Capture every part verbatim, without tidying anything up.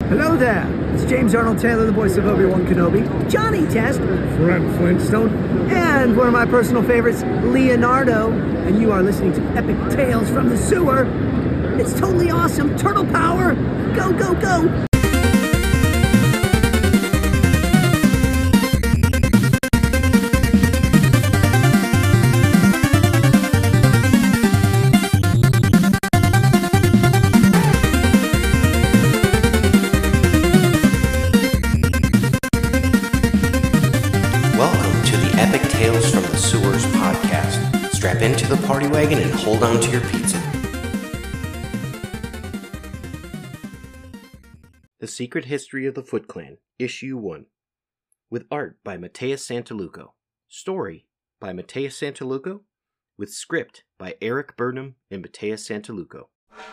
Hello there. It's James Arnold Taylor, the voice of Obi-Wan Kenobi, Johnny Test, Fred Flintstone, and one of my personal favorites, Leonardo. And you are listening to Epic Tales from the Sewer. It's totally awesome. Turtle power. Go, go, go. Strap into the party wagon and hold on to your pizza. The Secret History of the Foot Clan, Issue one. With art by Matthias Santaluco. Story by Matthias Santaluco. With script by Eric Burnham and Matthias Santaluco.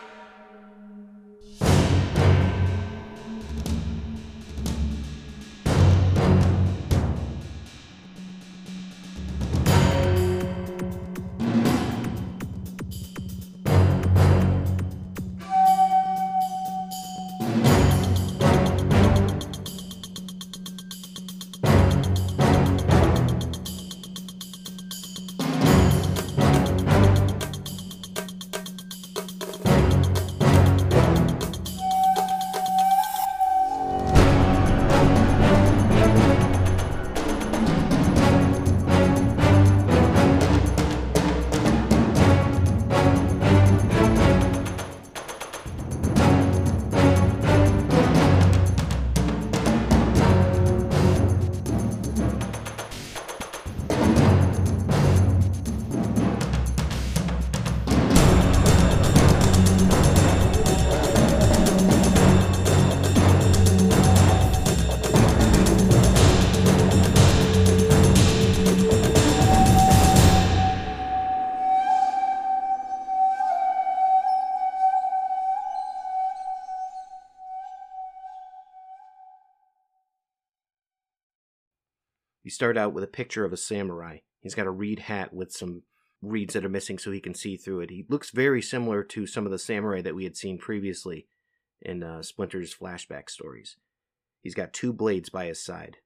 We start out with a picture of a samurai. He's got a reed hat with some reeds that are missing so he can see through it. He looks very similar to some of the samurai that we had seen previously in uh, Splinter's flashback stories. He's got two blades by his side.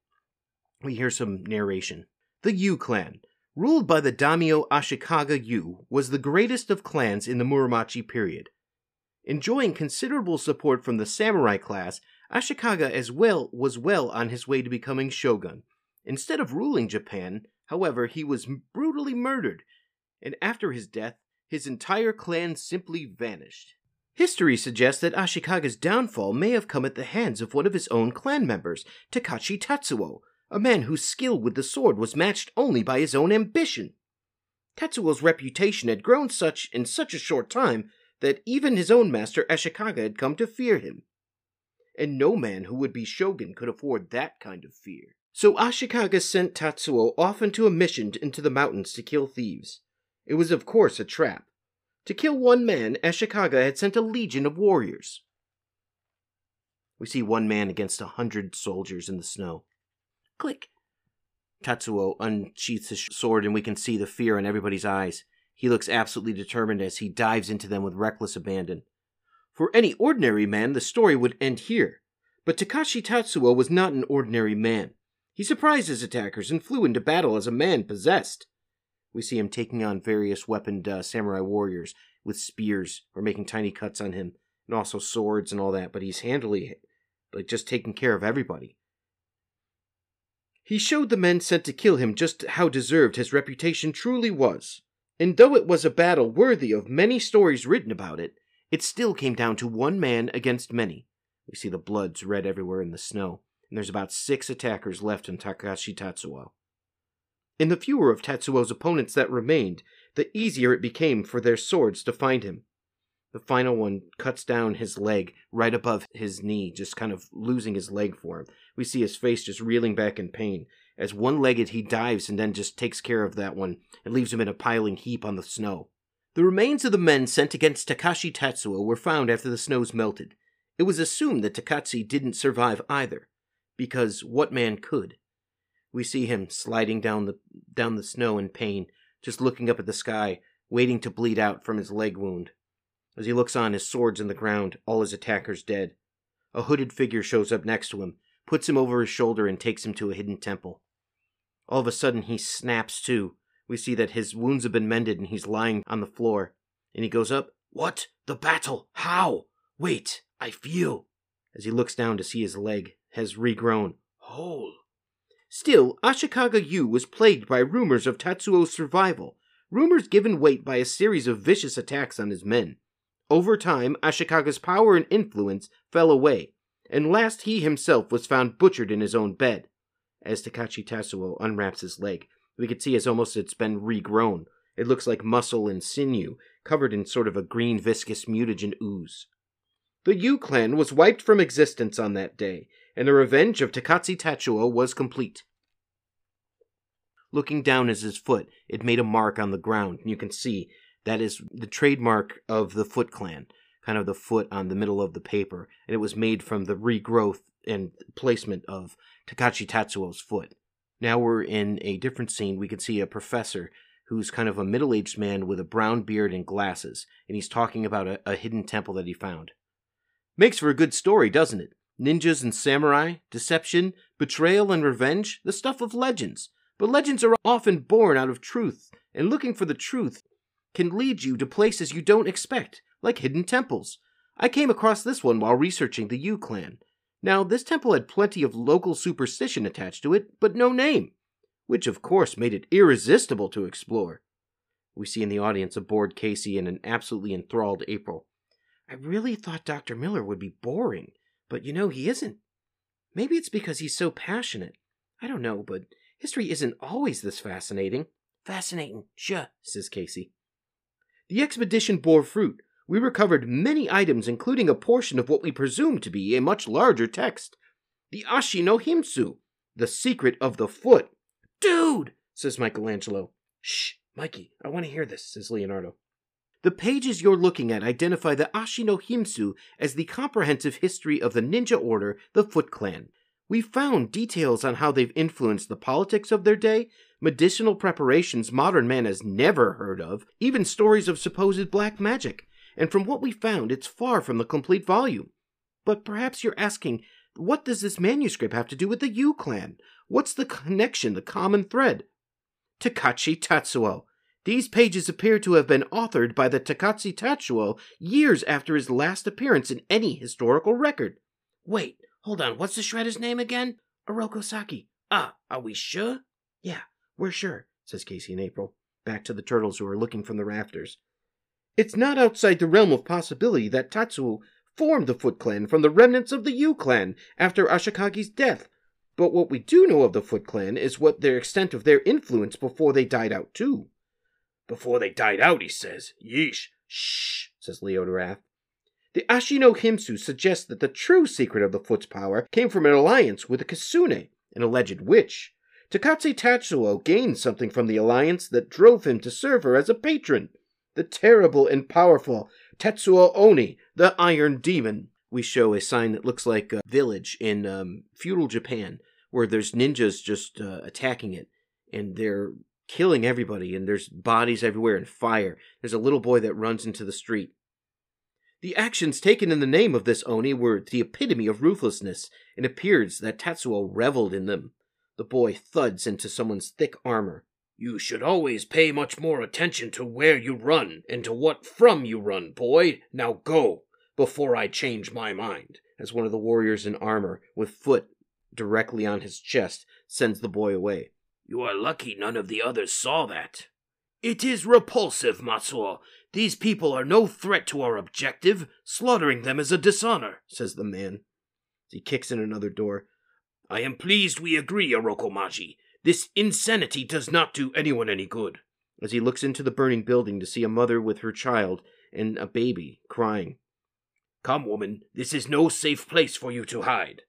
We hear some narration. The Yu clan, ruled by the daimyo Ashikaga Yu, was the greatest of clans in the Muromachi period. Enjoying considerable support from the samurai class, Ashikaga as well was well on his way to becoming shogun. Instead of ruling Japan, however, he was brutally murdered, and after his death, his entire clan simply vanished. History suggests that Ashikaga's downfall may have come at the hands of one of his own clan members, Takashi Tatsuo, a man whose skill with the sword was matched only by his own ambition. Tatsuo's reputation had grown such in such a short time that even his own master Ashikaga had come to fear him. And no man who would be shogun could afford that kind of fear. So Ashikaga sent Tatsuo off into a mission into the mountains to kill thieves. It was of course a trap. To kill one man, Ashikaga had sent a legion of warriors. We see one man against a hundred soldiers in the snow. Click! Tatsuo unsheaths his sword and we can see the fear in everybody's eyes. He looks absolutely determined as he dives into them with reckless abandon. For any ordinary man, the story would end here. But Takashi Tatsuo was not an ordinary man. He surprised his attackers and flew into battle as a man possessed. We see him taking on various weaponed uh, samurai warriors with spears or making tiny cuts on him, and also swords and all that, but he's handily, like, just taking care of everybody. He showed the men sent to kill him just how deserved his reputation truly was. And though it was a battle worthy of many stories written about it, it still came down to one man against many. We see the bloods red everywhere in the snow, and there's about six attackers left in Takashi Tatsuo. In the fewer of Tatsuo's opponents that remained, the easier it became for their swords to find him. The final one cuts down his leg right above his knee, just kind of losing his leg for him. We see his face just reeling back in pain. As one-legged, he dives and then just takes care of that one and leaves him in a piling heap on the snow. The remains of the men sent against Takashi Tatsuo were found after the snows melted. It was assumed that Takashi didn't survive either, because what man could? We see him sliding down the down the snow in pain, just looking up at the sky, waiting to bleed out from his leg wound. As he looks on, his sword's in the ground, all his attackers dead. A hooded figure shows up next to him, puts him over his shoulder, and takes him to a hidden temple. All of a sudden, he snaps to. We see that his wounds have been mended and he's lying on the floor. And he goes up. What? The battle? How? Wait, I feel. As he looks down to see his leg has regrown. Whole. Still, Ashikaga Yu was plagued by rumors of Tatsuo's survival, rumors given weight by a series of vicious attacks on his men. Over time, Ashikaga's power and influence fell away, and last he himself was found butchered in his own bed. As Takashi Tatsuo unwraps his leg, we can see as almost it's been regrown. It looks like muscle and sinew, covered in sort of a green viscous mutagen ooze. The Yu clan was wiped from existence on that day, and the revenge of Takashi Tatsuo was complete. Looking down at his foot, it made a mark on the ground, and you can see that is the trademark of the Foot Clan, kind of the foot on the middle of the paper, and it was made from the regrowth and placement of Takashi Tatsuo's foot. Now we're in a different scene. We can see a professor who's kind of a middle-aged man with a brown beard and glasses, and he's talking about a, a hidden temple that he found. Makes for a good story, doesn't it? Ninjas and samurai, deception, betrayal and revenge, the stuff of legends. But legends are often born out of truth, and looking for the truth can lead you to places you don't expect, like hidden temples. I came across this one while researching the Yu clan. Now, this temple had plenty of local superstition attached to it, but no name, which of course made it irresistible to explore. We see in the audience a bored Casey and an absolutely enthralled April. I really thought Doctor Miller would be boring, but you know he isn't. Maybe it's because he's so passionate. I don't know, but history isn't always this fascinating. Fascinating, sure, says Casey. The expedition bore fruit. We recovered many items, including a portion of what we presumed to be a much larger text. The Ashi no Himsu, the secret of the foot. Dude, says Michelangelo. Shh, Mikey, I want to hear this, says Leonardo. The pages you're looking at identify the Ashi no Himsu as the comprehensive history of the ninja order, the Foot Clan. We found details on how they've influenced the politics of their day, medicinal preparations modern man has never heard of, even stories of supposed black magic. And from what we found, it's far from the complete volume. But perhaps you're asking, what does this manuscript have to do with the Yu clan? What's the connection, the common thread? Takashi Tatsuo. These pages appear to have been authored by the Takashi Tatsuo years after his last appearance in any historical record. Wait, hold on, what's the shredder's name again? Oroku Saki. Ah, are we sure? Yeah, we're sure, says Casey and April, back to the turtles who are looking from the rafters. It's not outside the realm of possibility that Tatsuo formed the Foot Clan from the remnants of the Yu clan after Ashikagi's death. But what we do know of the Foot Clan is what their extent of their influence before they died out too. Before they died out, he says. Yeesh. Shh, says Leo to Raph. The Ashi no Himsu suggests that the true secret of the Foot's power came from an alliance with a Kitsune, an alleged witch. Takashi Tatsuo gained something from the alliance that drove him to serve her as a patron. The terrible and powerful Tetsuo Oni, the Iron Demon. We show a sign that looks like a village in um, feudal Japan, where there's ninjas just uh, attacking it, and they're killing everybody, and there's bodies everywhere and fire. There's a little boy that runs into the street. The actions taken in the name of this Oni were the epitome of ruthlessness. It appears that Tatsuo reveled in them. The boy thuds into someone's thick armor. You should always pay much more attention to where you run, and to what from you run, boy. Now go, before I change my mind. As one of the warriors in armor, with foot directly on his chest, sends the boy away. You are lucky none of the others saw that. It is repulsive, Matsuo. These people are no threat to our objective. Slaughtering them is a dishonor, says the man. He kicks in another door. I am pleased we agree, Orokomaji. This insanity does not do anyone any good. As he looks into the burning building to see a mother with her child and a baby crying. Come, woman, this is no safe place for you to hide.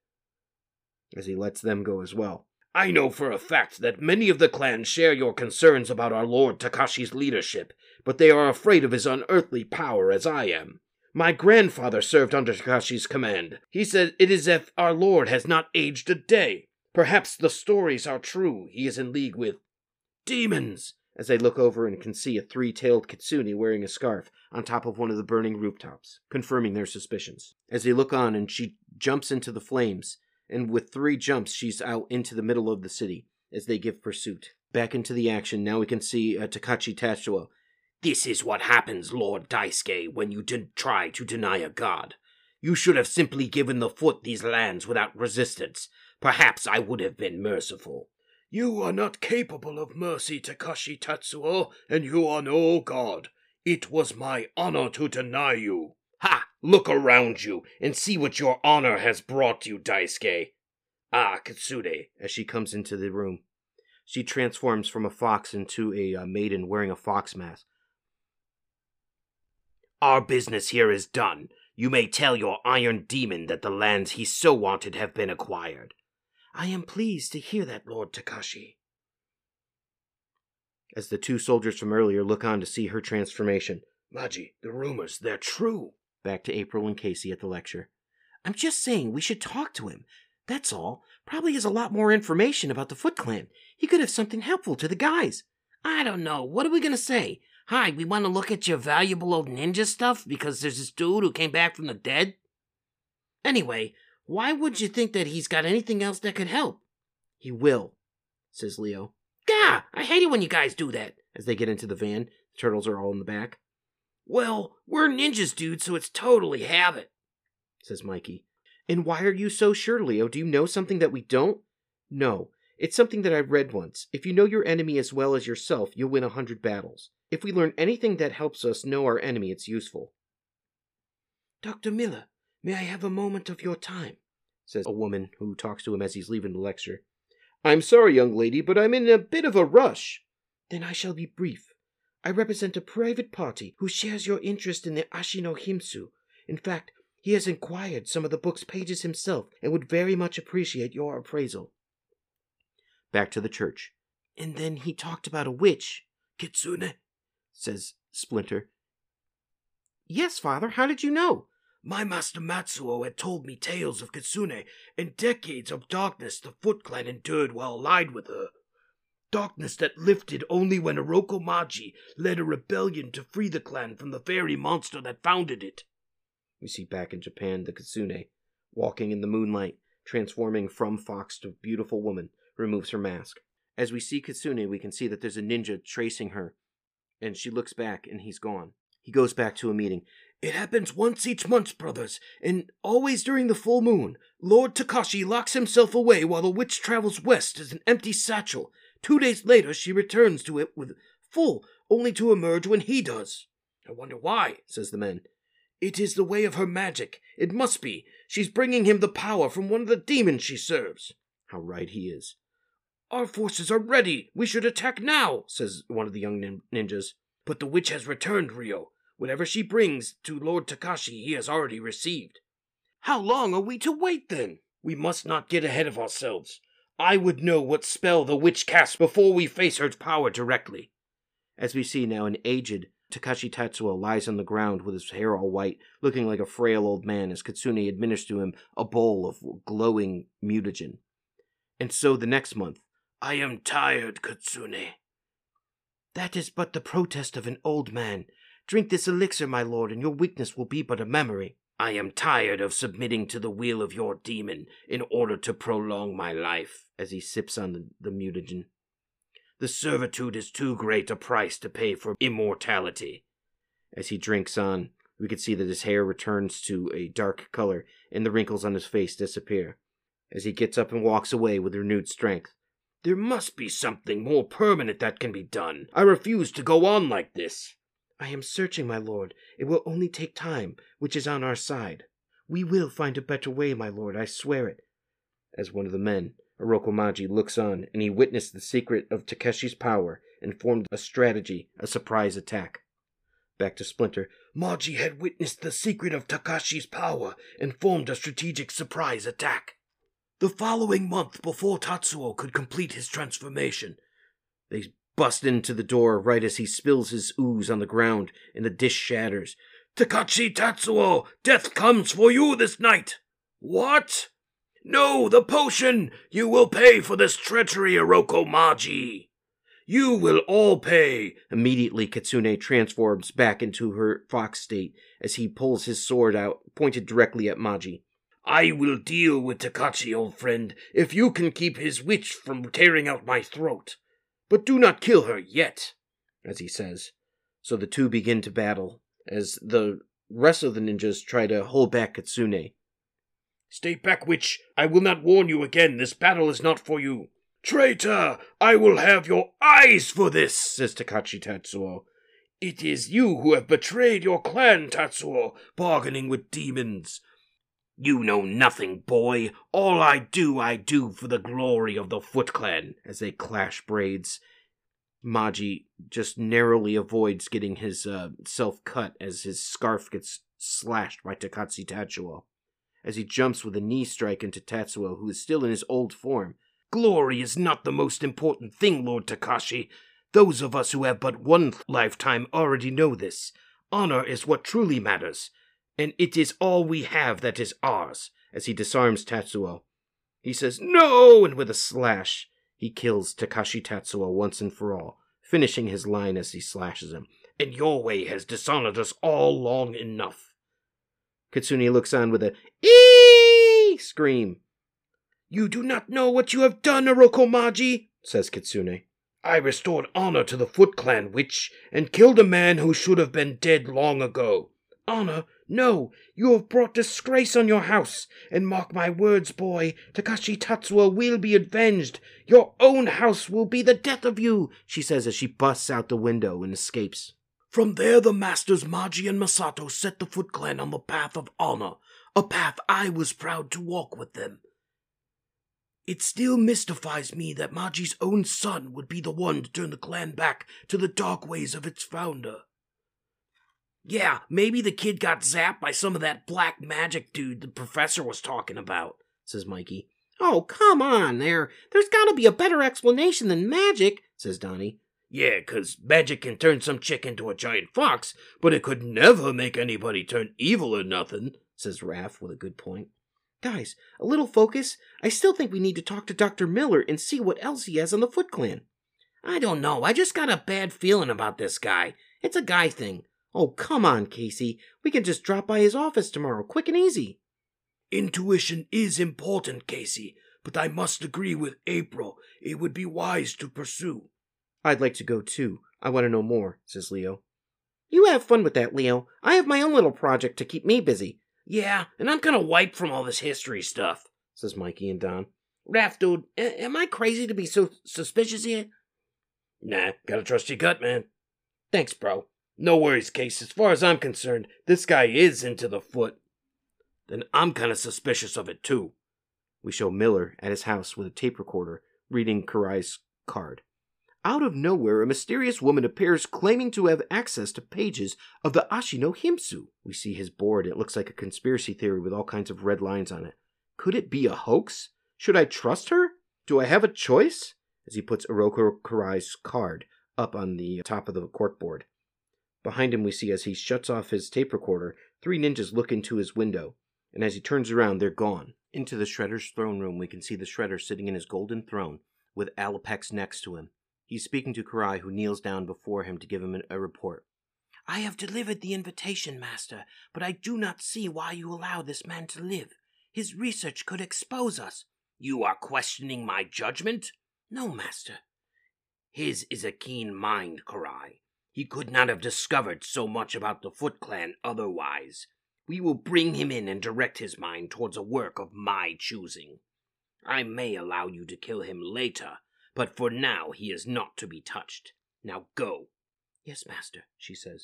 As he lets them go as well. I know for a fact that many of the clan share your concerns about our Lord Takashi's leadership, but they are afraid of his unearthly power as I am. My grandfather served under Takashi's command. He said it is as if our Lord has not aged a day. Perhaps the stories are true. He is in league with demons. as they look over and can see a three-tailed kitsune wearing a scarf on top of one of the burning rooftops, confirming their suspicions. As they look on, and she jumps into the flames, and with three jumps, she's out into the middle of the city as they give pursuit. Back into the action, now we can see uh, Takashi Tatsuo. This is what happens, Lord Daisuke, when you did try to deny a god. You should have simply given the foot these lands without resistance. Perhaps I would have been merciful. You are not capable of mercy, Takashi Tatsuo, and you are no god. It was my honor to deny you. Ha! Look around you, and see what your honor has brought you, Daisuke. Ah, Kitsune. As she comes into the room, she transforms from a fox into a uh, maiden wearing a fox mask. Our business here is done. You may tell your iron demon that the lands he so wanted have been acquired. I am pleased to hear that, Lord Takashi. As the two soldiers from earlier look on to see her transformation. Maji, the rumors, they're true. Back to April and Casey at the lecture. I'm just saying we should talk to him. That's all. Probably has a lot more information about the Foot Clan. He could have something helpful to the guys. I don't know. What are we going to say? Hi, we want to look at your valuable old ninja stuff because there's this dude who came back from the dead? Anyway, why would you think that he's got anything else that could help? He will, says Leo. Gah! I hate it when you guys do that. As they get into the van, the turtles are all in the back. Well, we're ninjas, dude, so it's totally habit, says Mikey. And why are you so sure, Leo? Do you know something that we don't? No, it's something that I read once. If you know your enemy as well as yourself, you'll win a hundred battles. If we learn anything that helps us know our enemy, it's useful. Doctor Miller, may I have a moment of your time? Says a woman who talks to him as he's leaving the lecture. I'm sorry, young lady, but I'm in a bit of a rush. Then I shall be brief. I represent a private party who shares your interest in the Ashino Himsu. In fact, he has inquired some of the book's pages himself and would very much appreciate your appraisal. Back to the church. And then he talked about a witch. Kitsune, says Splinter. Yes, Father, how did you know? My master Matsuo had told me tales of Kitsune and decades of darkness the Foot Clan endured while allied with her. Darkness that lifted only when Orokomaji led a rebellion to free the clan from the fairy monster that founded it. We see back in Japan the Kitsune, walking in the moonlight, transforming from fox to beautiful woman, removes her mask. As we see Kitsune, we can see that there's a ninja tracing her, and she looks back and he's gone. He goes back to a meeting. It happens once each month, brothers, and always during the full moon. Lord Takashi locks himself away while the witch travels west as an empty satchel. Two days later, she returns to it with full, only to emerge when he does. I wonder why, says the man. It is the way of her magic. It must be. She's bringing him the power from one of the demons she serves. How right he is. Our forces are ready. We should attack now, says one of the young nin- ninjas. But the witch has returned, Ryo. Whatever she brings to Lord Takashi, he has already received. How long are we to wait, then? We must not get ahead of ourselves. I would know what spell the witch casts before we face her power directly. As we see now, an aged Takashi Tatsuo lies on the ground with his hair all white, looking like a frail old man as Kitsune administers to him a bowl of glowing mutagen. And so the next month, I am tired, Kitsune. That is but the protest of an old man. Drink this elixir, my lord, and your weakness will be but a memory. I am tired of submitting to the will of your demon in order to prolong my life. As he sips on the, the mutagen. The servitude is too great a price to pay for immortality. As he drinks on, we can see that his hair returns to a dark color and the wrinkles on his face disappear. As he gets up and walks away with renewed strength. There must be something more permanent that can be done. I refuse to go on like this. I am searching, my lord. It will only take time, which is on our side. We will find a better way, my lord, I swear it. As one of the men, Orokomaji, looks on, and he witnessed the secret of Takeshi's power and formed a strategy, a surprise attack. Back to Splinter. Maji had witnessed the secret of Takashi's power and formed a strategic surprise attack. The following month, before Tatsuo could complete his transformation, they bust into the door right as he spills his ooze on the ground and the dish shatters. Takashi Tatsuo, death comes for you this night. What? No, the potion! You will pay for this treachery, Orokomaji. You will all pay. Immediately, Kitsune transforms back into her fox state as he pulls his sword out, pointed directly at Maji. I will deal with Takashi, old friend, if you can keep his witch from tearing out my throat. But do not kill her yet, as he says. So the two begin to battle, as the rest of the ninjas try to hold back Kitsune. Stay back, witch. I will not warn you again. This battle is not for you. Traitor! I will have your eyes for this, says Takashi Tatsuo. It is you who have betrayed your clan, Tatsuo, bargaining with demons. You know nothing, boy. All I do, I do for the glory of the Foot Clan. As they clash braids, Maji just narrowly avoids getting his uh, self cut as his scarf gets slashed by Takashi Tatsuo. As he jumps with a knee strike into Tatsuo, who is still in his old form. Glory is not the most important thing, Lord Takashi. Those of us who have but one lifetime already know this. Honor is what truly matters, and it is all we have that is ours. As he disarms Tatsuo, he says, "No!" and with a slash, he kills Takashi Tatsuo once and for all, finishing his line as he slashes him. And your way has dishonored us all long enough. Kitsune looks on with a "Eee!" scream. You do not know what you have done, Orokomaji, says Kitsune. I restored honor to the Foot Clan, witch, and killed a man who should have been dead long ago. Honor? No, you have brought disgrace on your house, and mark my words, boy, Takashi Tatsuo will be avenged. Your own house will be the death of you, she says as she busts out the window and escapes. From there the masters Maji and Masato set the Foot Clan on the path of honor, a path I was proud to walk with them. It still mystifies me that Maji's own son would be the one to turn the clan back to the dark ways of its founder. Yeah, maybe the kid got zapped by some of that black magic dude the professor was talking about, says Mikey. Oh, come on there. There's gotta be a better explanation than magic, says Donnie. Yeah, 'cause magic can turn some chick into a giant fox, but it could never make anybody turn evil or nothing, says Raph with a good point. Guys, a little focus. I still think we need to talk to Doctor Miller and see what else he has on the Foot Clan. I don't know. I just got a bad feeling about this guy. It's a guy thing. Oh, come on, Casey. We can just drop by his office tomorrow, quick and easy. Intuition is important, Casey, but I must agree with April. It would be wise to pursue. I'd like to go too. I want to know more, says Leo. You have fun with that, Leo. I have my own little project to keep me busy. Yeah, and I'm kind of wiped from all this history stuff, says Mikey and Don. Raph, dude, a- am I crazy to be so suspicious here? Nah, gotta trust your gut, man. Thanks, bro. No worries, Case. As far as I'm concerned, this guy is into the Foot. Then I'm kind of suspicious of it, too. We show Miller at his house with a tape recorder, reading Kurai's card. Out of nowhere, a mysterious woman appears claiming to have access to pages of the Ashino Himsu. We see his board. It looks like a conspiracy theory with all kinds of red lines on it. Could it be a hoax? Should I trust her? Do I have a choice? As he puts Oroku Kurai's card up on the top of the corkboard. Behind him we see, as he shuts off his tape recorder, three ninjas look into his window, and as he turns around, they're gone. Into the Shredder's throne room, we can see the Shredder sitting in his golden throne, with Alapex next to him. He's speaking to Kurai, who kneels down before him to give him a report. I have delivered the invitation, Master, but I do not see why you allow this man to live. His research could expose us. You are questioning my judgment? No, Master. His is a keen mind, Kurai. He could not have discovered so much about the Foot Clan otherwise. We will bring him in and direct his mind towards a work of my choosing. I may allow you to kill him later, but for now he is not to be touched. Now go. Yes, Master, she says.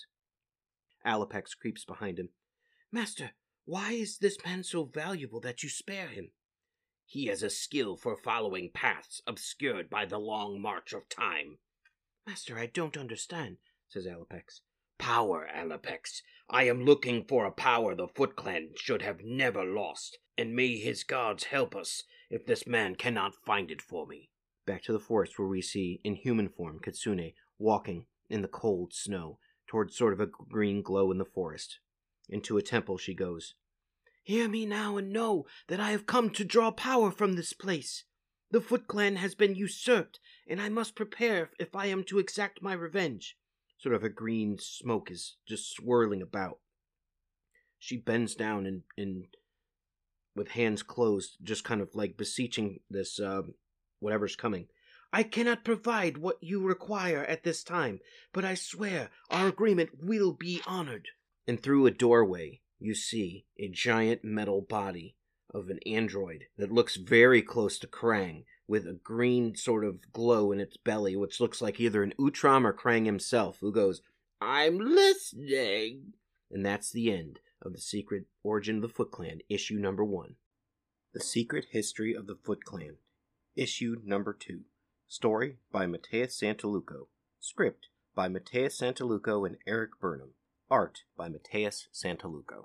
Alapex creeps behind him. Master, why is this man so valuable that you spare him? He has a skill for following paths obscured by the long march of time. Master, I don't understand, says Alapex. Power, Alapex. I am looking for a power the Foot Clan should have never lost, and may his gods help us if this man cannot find it for me. Back to the forest, where we see, in human form, Kitsune walking in the cold snow towards sort of a green glow in the forest. Into a temple she goes. Hear me now and know that I have come to draw power from this place. The Foot Clan has been usurped, and I must prepare if I am to exact my revenge. Sort of a green smoke is just swirling about. She bends down and, and with hands closed, just kind of like beseeching this, uh, whatever's coming. I cannot provide what you require at this time, but I swear our agreement will be honored. And through a doorway, you see a giant metal body of an android that looks very close to Krang, with a green sort of glow in its belly, which looks like either an Utrom or Krang himself, who goes, "I'm listening." And that's the end of The Secret Origin of the Foot Clan, issue number one. The Secret History of the Foot Clan, issue number two. Story by Mateus Santaluco. Script by Mateus Santaluco and Eric Burnham. Art by Mateus Santaluco.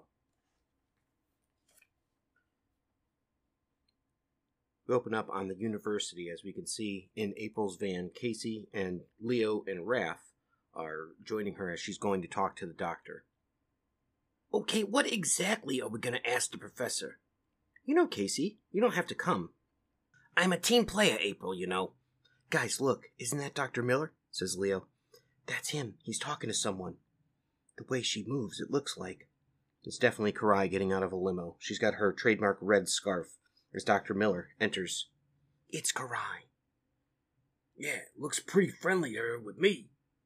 We open up on the university, as we can see in April's van. Casey and Leo and Raph are joining her as she's going to talk to the doctor. Okay, what exactly are we going to ask the professor? You know, Casey, you don't have to come. I'm a team player, April, you know. Guys, look, isn't that Doctor Miller? Says Leo. That's him. He's talking to someone. The way she moves, it looks like. It's definitely Karai getting out of a limo. She's got her trademark red scarf. As Doctor Miller enters. It's Karai. Yeah, looks pretty friendly to her with me.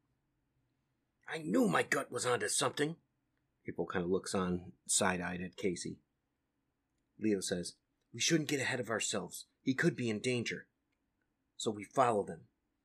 I knew my gut was onto something. April kind of looks on, side-eyed at Casey. Leo says, "We shouldn't get ahead of ourselves. He could be in danger." So we follow them.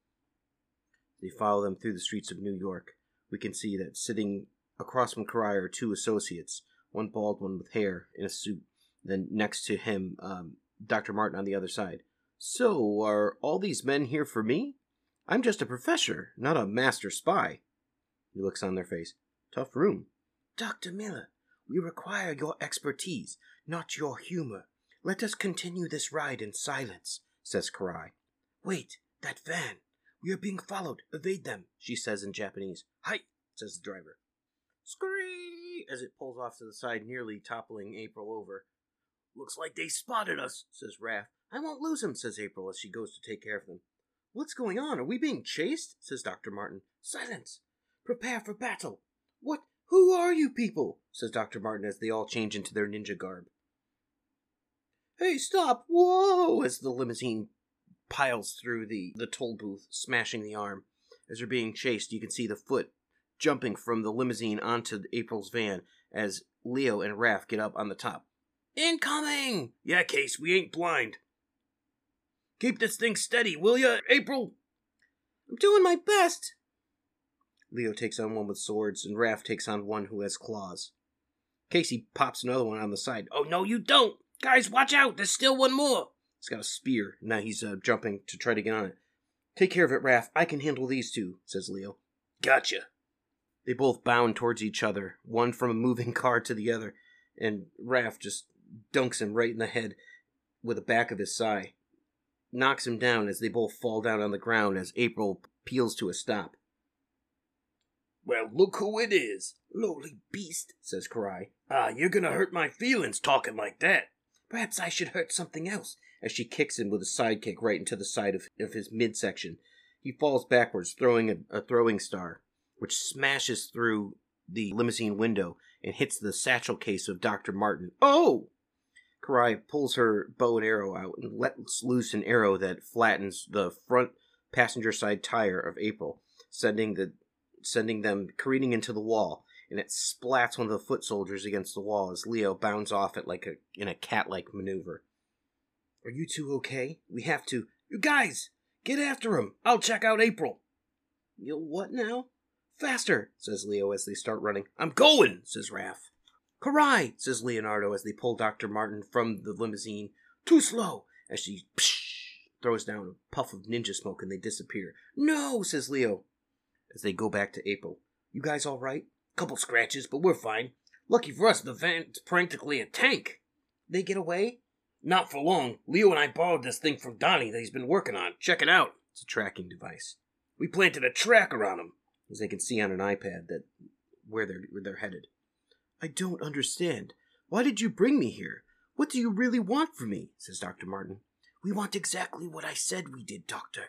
They follow them through the streets of New York. We can see that sitting across from Karai are two associates, one bald, one with hair, in a suit. Then next to him, um, Doctor Martin on the other side. "So, are all these men here for me? I'm just a professor, not a master spy." He looks on their face. "Tough room." "Doctor Miller, we require your expertise, not your humor. Let us continue this ride in silence," says Karai. "Wait, that van. We are being followed. Evade them," she says in Japanese. "Hi," says the driver. "Scree!" as it pulls off to the side, nearly toppling April over. "Looks like they spotted us," says Raph. "I won't lose him," says April as she goes to take care of them. "What's going on? Are we being chased?" says Doctor Martin. "Silence! Prepare for battle!" "What? Who are you people?" says Doctor Martin as they all change into their ninja garb. "Hey, stop! Whoa!" as the limousine piles through the, the toll booth, smashing the arm. As they're being chased, you can see the foot jumping from the limousine onto April's van as Leo and Raph get up on the top. "Incoming!" "Yeah, Case, we ain't blind. Keep this thing steady, will ya, April?" "I'm doing my best." Leo takes on one with swords, and Raph takes on one who has claws. Casey pops another one on the side. "Oh, no, you don't! Guys, watch out! There's still one more!" He's got a spear. Now he's uh, jumping to try to get on it. "Take care of it, Raph. I can handle these two," says Leo. "Gotcha." They both bound towards each other, one from a moving car to the other, and Raph just dunks him right in the head with the back of his sai. Knocks him down as they both fall down on the ground as April peels to a stop. "Well, look who it is." "Lowly beast," says Karai. "Ah, you're gonna hurt my feelings talking like that." "Perhaps I should hurt something else," as she kicks him with a side kick right into the side of, of his midsection. He falls backwards, throwing a, a throwing star, which smashes through the limousine window and hits the satchel case of Doctor Martin. "Oh!" Karai pulls her bow and arrow out and lets loose an arrow that flattens the front passenger side tire of April, sending the sending them careening into the wall, and it splats one of the foot soldiers against the wall as Leo bounds off it like a in a cat-like maneuver. "Are you two okay? We have to..." "You guys, get after him. I'll check out April." "You'll what now?" "Faster," says Leo as they start running. "I'm going," says Raph. "Karai," says Leonardo as they pull Doctor Martin from the limousine. "Too slow," as she psh, throws down a puff of ninja smoke and they disappear. "No," says Leo as they go back to April. "You guys all right?" "Couple scratches, but we're fine. Lucky for us, the van's practically a tank." "They get away?" "Not for long. Leo and I borrowed this thing from Donnie that he's been working on. Check it out." It's a tracking device. "We planted a tracker on him," as they can see on an iPad that where they're where they're headed. "I don't understand. Why did you bring me here? What do you really want from me?" says Doctor Martin. "We want exactly what I said we did, Doctor.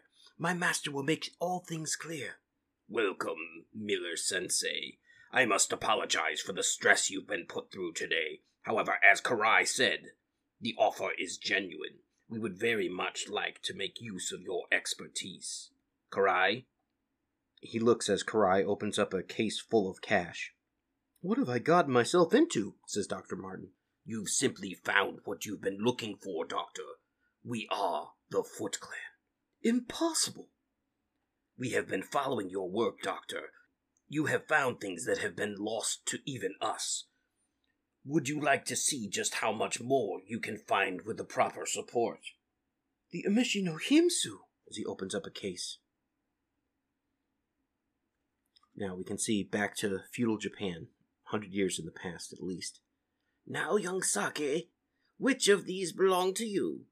My master will make all things clear. Welcome, Miller-sensei. I must apologize for the stress you've been put through today. However, as Karai said, the offer is genuine. We would very much like to make use of your expertise. Karai? He looks as Karai opens up a case full of cash. What have I gotten myself into? Says Doctor Martin. You've simply found what you've been looking for, Doctor. We are the Foot Clan. Impossible. We have been following your work, Doctor. You have found things that have been lost to even us. Would you like to see just how much more you can find with the proper support? The Emishi no Himsu, as he opens up a case. Now we can see back to feudal Japan, a hundred years in the past at least. Now, young Sake, which of these belong to you?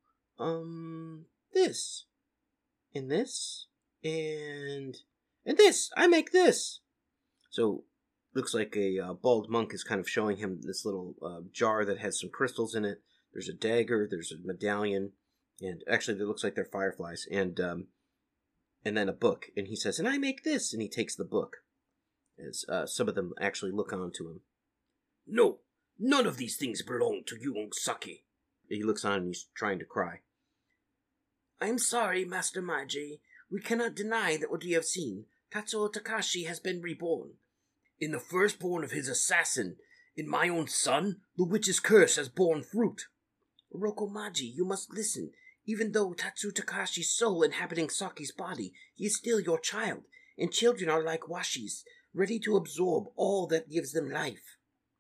Um, this. And this. And... And this! I make this! So, looks like a uh, bald monk is kind of showing him this little uh, jar that has some crystals in it. There's a dagger, there's a medallion, and actually it looks like they're fireflies, and um, and then a book. And he says, and I make this! And he takes the book. As uh, some of them actually look on to him. No, none of these things belong to you, Sake. He looks on and he's trying to cry. I'm sorry, Master Maji. We cannot deny that what we have seen. Tatsuo Takashi has been reborn. In the firstborn of his assassin, in my own son, the witch's curse has borne fruit. Orokomaji, you must listen. Even though Tatsuo Takashi's soul inhabiting Saki's body, he is still your child, and children are like washis, ready to absorb all that gives them life.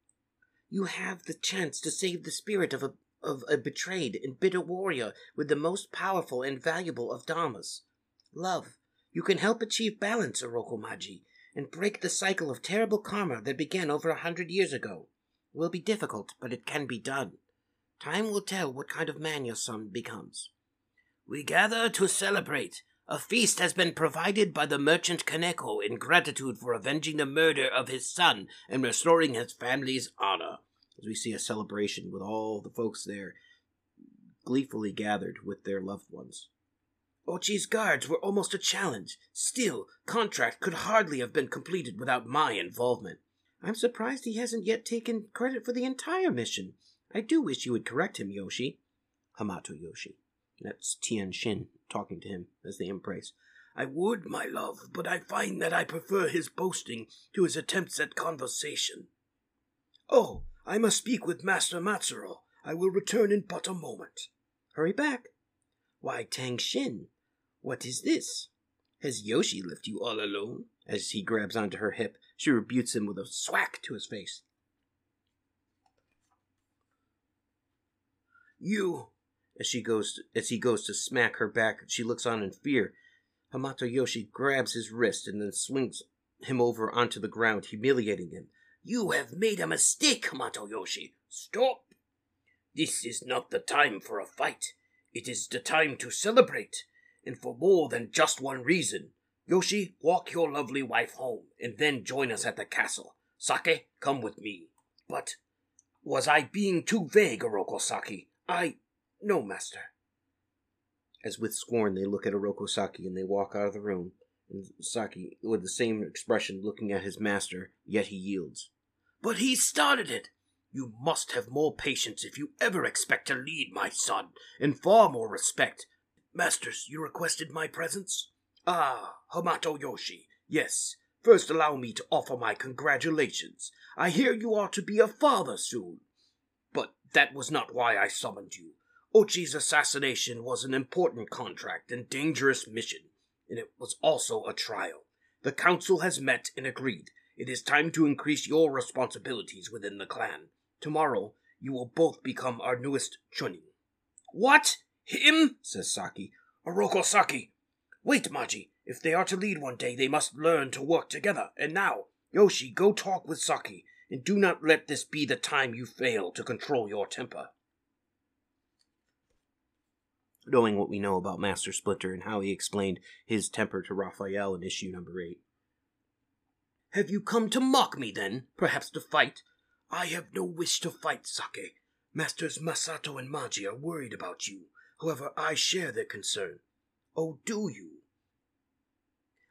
You have the chance to save the spirit of a of a betrayed and bitter warrior with the most powerful and valuable of dharmas. Love. You can help achieve balance, Orokomaji, and break the cycle of terrible karma that began over a hundred years ago. It will be difficult, but it can be done. Time will tell what kind of man your son becomes. We gather to celebrate. A feast has been provided by the merchant Kaneko in gratitude for avenging the murder of his son and restoring his family's honor. As we see a celebration with all the folks there gleefully gathered with their loved ones. Ochi's guards were almost a challenge. Still, contract could hardly have been completed without my involvement. I'm surprised he hasn't yet taken credit for the entire mission. I do wish you would correct him, Yoshi. Hamato Yoshi. That's Tien Shin talking to him as they embrace. I would, my love, but I find that I prefer his boasting to his attempts at conversation. Oh, I must speak with Master Matsuro. I will return in but a moment. Hurry back. Why, Tang Shin, what is this? Has Yoshi left you all alone? As he grabs onto her hip, she rebukes him with a swack to his face. You... As she goes, to, as he goes to smack her back, she looks on in fear. Hamato Yoshi grabs his wrist and then swings him over onto the ground, humiliating him. You have made a mistake, Hamato Yoshi. Stop. This is not the time for a fight. It is the time to celebrate, and for more than just one reason. Yoshi, walk your lovely wife home, and then join us at the castle. Sake, come with me. But was I being too vague, Oroko Saki? I... No, master. As with scorn they look at Oroko Saki and they walk out of the room, and Saki, with the same expression, looking at his master, yet he yields. But he started it. You must have more patience if you ever expect to lead, my son, and far more respect. Masters, you requested my presence? Ah, Hamato Yoshi, yes. First allow me to offer my congratulations. I hear you are to be a father soon. But that was not why I summoned you. Ochi's assassination was an important contract and dangerous mission, and it was also a trial. The council has met and agreed. It is time to increase your responsibilities within the clan. Tomorrow, you will both become our newest chunin. What? Him? Says Saki. Oroko Saki. Wait, Maji. If they are to lead one day, they must learn to work together. And now, Yoshi, go talk with Saki, and do not let this be the time you fail to control your temper. Knowing what we know about Master Splinter and how he explained his temper to Raphael in issue number eight. Have you come to mock me, then? Perhaps to fight? I have no wish to fight, Sake. Masters Masato and Maji are worried about you. However, I share their concern. Oh, do you?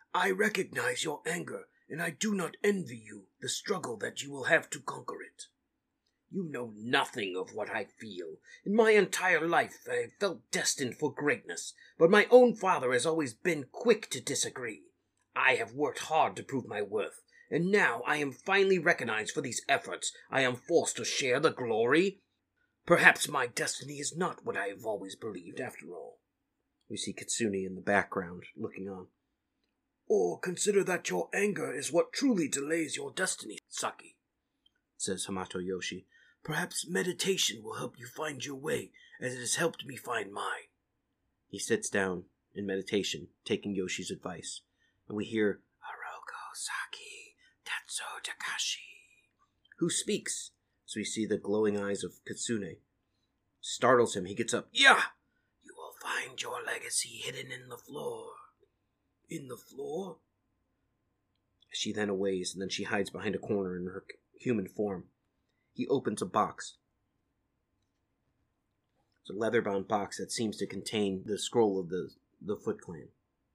I recognize your anger, and I do not envy you the struggle that you will have to conquer it. You know nothing of what I feel. In my entire life, I have felt destined for greatness, but my own father has always been quick to disagree. I have worked hard to prove my worth, and now I am finally recognized for these efforts. I am forced to share the glory. Perhaps my destiny is not what I have always believed, after all. We see Kitsune in the background, looking on. Or consider that your anger is what truly delays your destiny, Saki, says Hamato Yoshi. Perhaps meditation will help you find your way, as it has helped me find mine. He sits down in meditation, taking Yoshi's advice, and we hear Oroku Saki Tetsu Takashi, who speaks, as we see the glowing eyes of Kitsune. Startles him, he gets up. Yeah! You will find your legacy hidden in the floor. In the floor? She then aways, and then she hides behind a corner in her human form. He opens a box. It's a leather-bound box that seems to contain the scroll of the, the Foot Clan.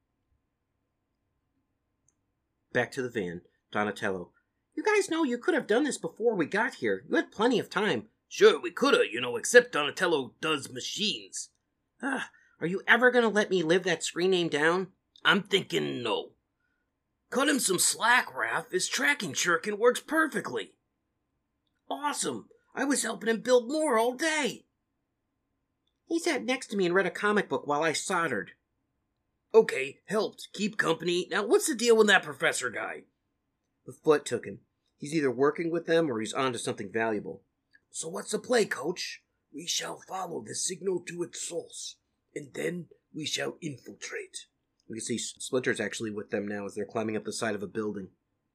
Back to the van, Donatello. You guys know you could have done this before we got here. You had plenty of time. Sure, we coulda, you know, except Donatello does machines. Ah, are you ever gonna let me live that screen name down? I'm thinking no. Cut him some slack, Raph. His tracking shuriken works perfectly. Awesome. I was helping him build more all day. He sat next to me and read a comic book while I soldered. Okay, helped. Keep company. Now, what's the deal with that professor guy? The Foot took him. He's either working with them or he's on to something valuable. So what's the play, Coach? We shall follow the signal to its source, and then we shall infiltrate. We can see Splinter's actually with them now as they're climbing up the side of a building.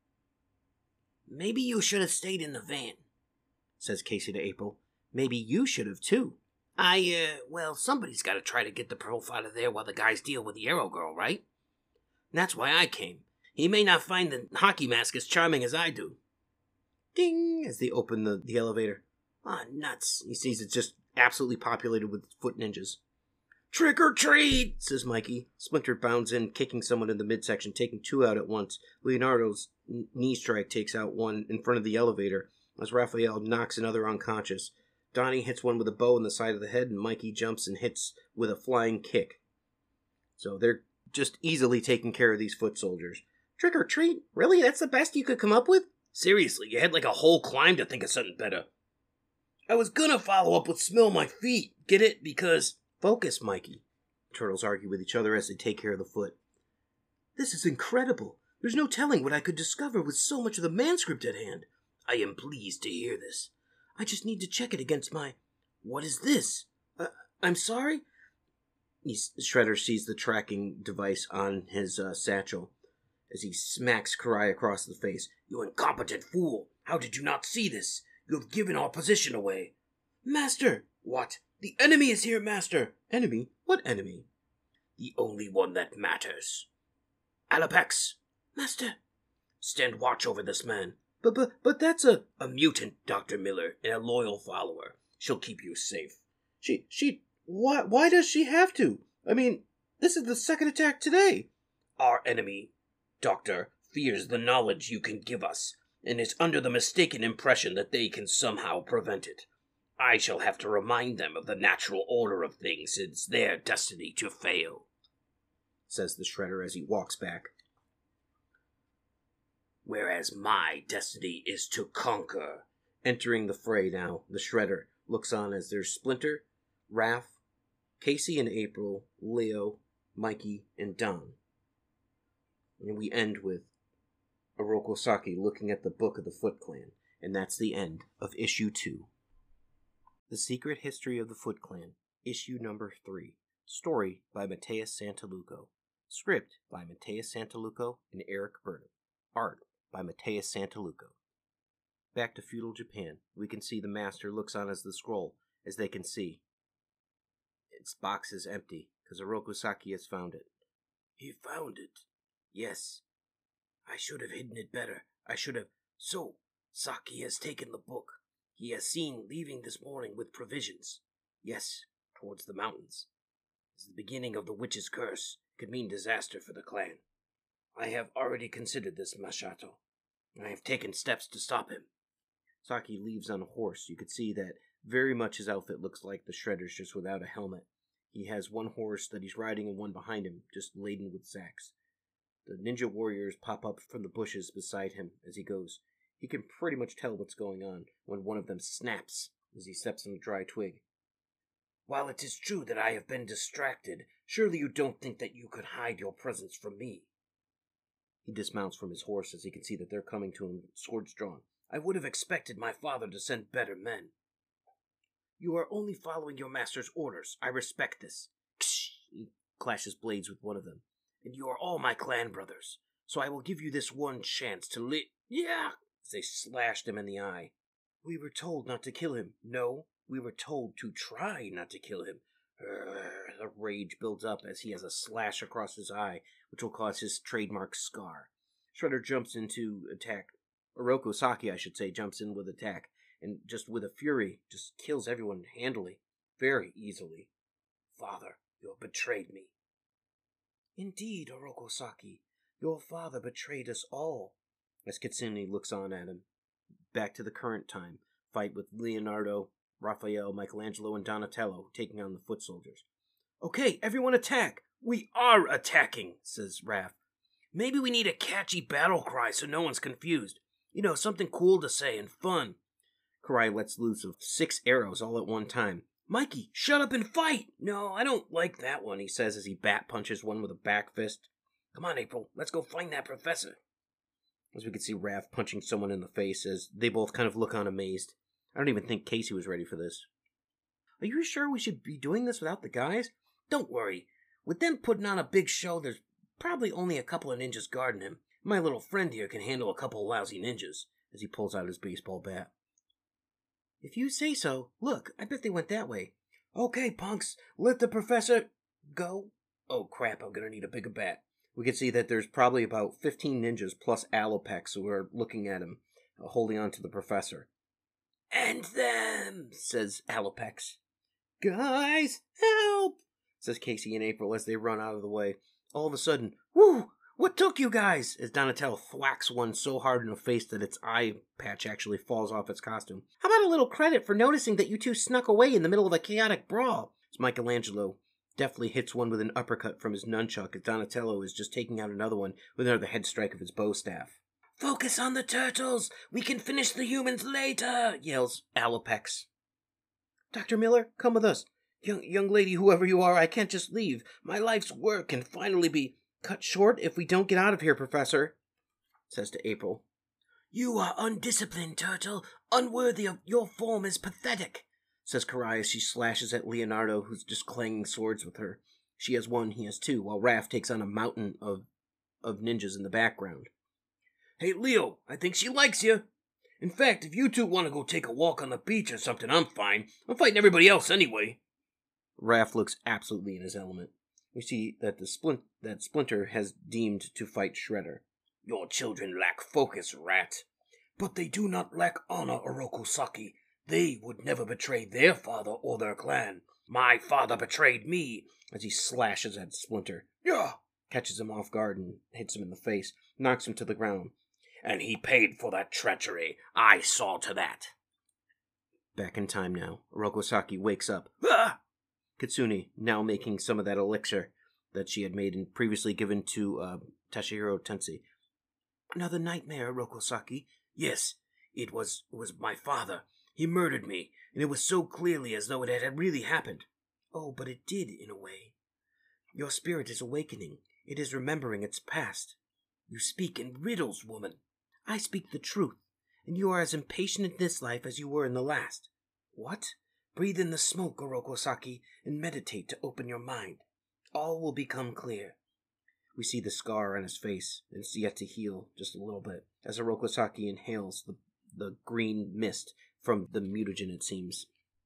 Maybe you should have stayed in the van, says Casey to April. Maybe you should have, too. I, uh, well, somebody's got to try to get the Prof out of there while the guys deal with the Arrow Girl, right? And that's why I came. He may not find the hockey mask as charming as I do. Ding! As they open the, the elevator. Ah, oh, nuts. He sees it's just absolutely populated with foot ninjas. Trick or treat, says Mikey. Splinter bounds in, kicking someone in the midsection, taking two out at once. Leonardo's knee strike takes out one in front of the elevator, as Raphael knocks another unconscious. Donnie hits one with a bow in the side of the head, and Mikey jumps and hits with a flying kick. So they're just easily taking care of these foot soldiers. Trick or treat? Really? That's the best you could come up with? Seriously, you had like a whole climb to think of something better. I was gonna follow up with smell my feet, get it? Because... Focus, Mikey. The turtles argue with each other as they take care of the Foot. This is incredible. There's no telling what I could discover with so much of the manuscript at hand. I am pleased to hear this. I just need to check it against my... What is this? Uh, I'm sorry? He's, Shredder sees the tracking device on his uh, satchel as he smacks Karai across the face. You incompetent fool! How did you not see this? You have given our position away. Master! What? The enemy is here, Master! Enemy? What enemy? The only one that matters. Alapex! Master! Stand watch over this man. But, but, but that's a... A mutant, Doctor Miller, and a loyal follower. She'll keep you safe. She, she, why, why does she have to? I mean, this is the second attack today. Our enemy, Doctor, fears the knowledge you can give us, and is under the mistaken impression that they can somehow prevent it. I shall have to remind them of the natural order of things. It's their destiny to fail, says the Shredder as he walks back. Whereas my destiny is to conquer. Entering the fray now, the Shredder looks on as there's Splinter, Raph, Casey and April, Leo, Mikey, and Don. And we end with Oroku Saki looking at the Book of the Foot Clan, and that's the end of issue two. The Secret History of the Foot Clan, issue number three. Story by Mateus Santaluco. Script by Mateus Santaluco and Eric Burnham. Art by Mateus Santaluco. Back to feudal Japan, we can see the Master looks on as the scroll, as they can see. Its box is empty, because Oroku Saki has found it. He found it. Yes. I should have hidden it better. I should have... So, Saki has taken the book. He has seen leaving this morning with provisions. Yes, towards the mountains. It's the beginning of the witch's curse. Could mean disaster for the clan. I have already considered this, Masato. I have taken steps to stop him. Saki leaves on a horse. You could see that very much his outfit looks like the Shredder's, just without a helmet. He has one horse that he's riding and one behind him, just laden with sacks. The ninja warriors pop up from the bushes beside him as he goes. He can pretty much tell what's going on when one of them snaps as he steps on a dry twig. While it is true that I have been distracted, surely you don't think that you could hide your presence from me. He dismounts from his horse as he can see that they're coming to him, swords drawn. I would have expected my father to send better men. You are only following your master's orders. I respect this. He clashes blades with one of them. And you are all my clan brothers, so I will give you this one chance to live. Yeah! As they slashed him in the eye. We were told not to kill him. No, we were told to try not to kill him. Urgh, the rage builds up as he has a slash across his eye, which will cause his trademark scar. Shredder jumps into attack. Oroku Saki, I should say, jumps in with attack, and just with a fury, just kills everyone handily, very easily. Father, you have betrayed me. Indeed, Oroku Saki, your father betrayed us all. As Kitsune looks on at him. Back to the current time. Fight with Leonardo, Raphael, Michelangelo, and Donatello taking on the foot soldiers. Okay, everyone attack! We are attacking, says Raph. Maybe we need a catchy battle cry so no one's confused. You know, something cool to say and fun. Karai lets loose of six arrows all at one time. Mikey, shut up and fight! No, I don't like that one, he says as he bat punches one with a back fist. Come on, April, let's go find that professor. As we can see Raph punching someone in the face as they both kind of look on amazed. I don't even think Casey was ready for this. Are you sure we should be doing this without the guys? Don't worry. With them putting on a big show, there's probably only a couple of ninjas guarding him. My little friend here can handle a couple of lousy ninjas, as he pulls out his baseball bat. If you say so. Look, I bet they went that way. Okay, punks, let the professor go. Oh crap, I'm gonna need a bigger bat. We can see that there's probably about fifteen ninjas plus Alopex who are looking at him, uh, holding on to the professor. End them, says Alopex. Guys, help, says Casey and April as they run out of the way. All of a sudden, whoo, what took you guys? As Donatello thwacks one so hard in the face that its eye patch actually falls off its costume. How about a little credit for noticing that you two snuck away in the middle of a chaotic brawl? As Michelangelo deftly hits one with an uppercut from his nunchuck as Donatello is just taking out another one with another head strike of his bow staff. Focus on the turtles! We can finish the humans later! Yells Alopex. Doctor Miller, come with us. Young, young lady, whoever you are, I can't just leave. My life's work can finally be cut short if we don't get out of here, Professor, says to April. You are undisciplined, Turtle. Unworthy of your form is pathetic, says Karai as she slashes at Leonardo, who's just clanging swords with her. She has one, he has two, while Raph takes on a mountain of of ninjas in the background. Hey, Leo, I think she likes you. In fact, if you two want to go take a walk on the beach or something, I'm fine. I'm fighting everybody else anyway. Raph looks absolutely in his element. We see that the splint that Splinter has deemed to fight Shredder. Your children lack focus, rat. But they do not lack honor, Oroku Saki. They would never betray their father or their clan. My father betrayed me. As he slashes at Splinter. Yeah. Catches him off guard and hits him in the face. Knocks him to the ground. And he paid for that treachery. I saw to that. Back in time now. Oroku Saki wakes up. Ah! Kitsune, now making some of that elixir that she had made and previously given to uh, Tashihiro Tensei. Another nightmare, Oroku Saki. Yes, it was, it was my father. He murdered me, and it was so clearly as though it had really happened. Oh, but it did, in a way. Your spirit is awakening. It is remembering its past. You speak in riddles, woman. I speak the truth, and you are as impatient in this life as you were in the last. What? Breathe in the smoke, Oroku Saki, and meditate to open your mind. All will become clear. We see the scar on his face. It's yet to heal just a little bit, as Oroku Saki inhales the, the green mist from the mutagen, it seems.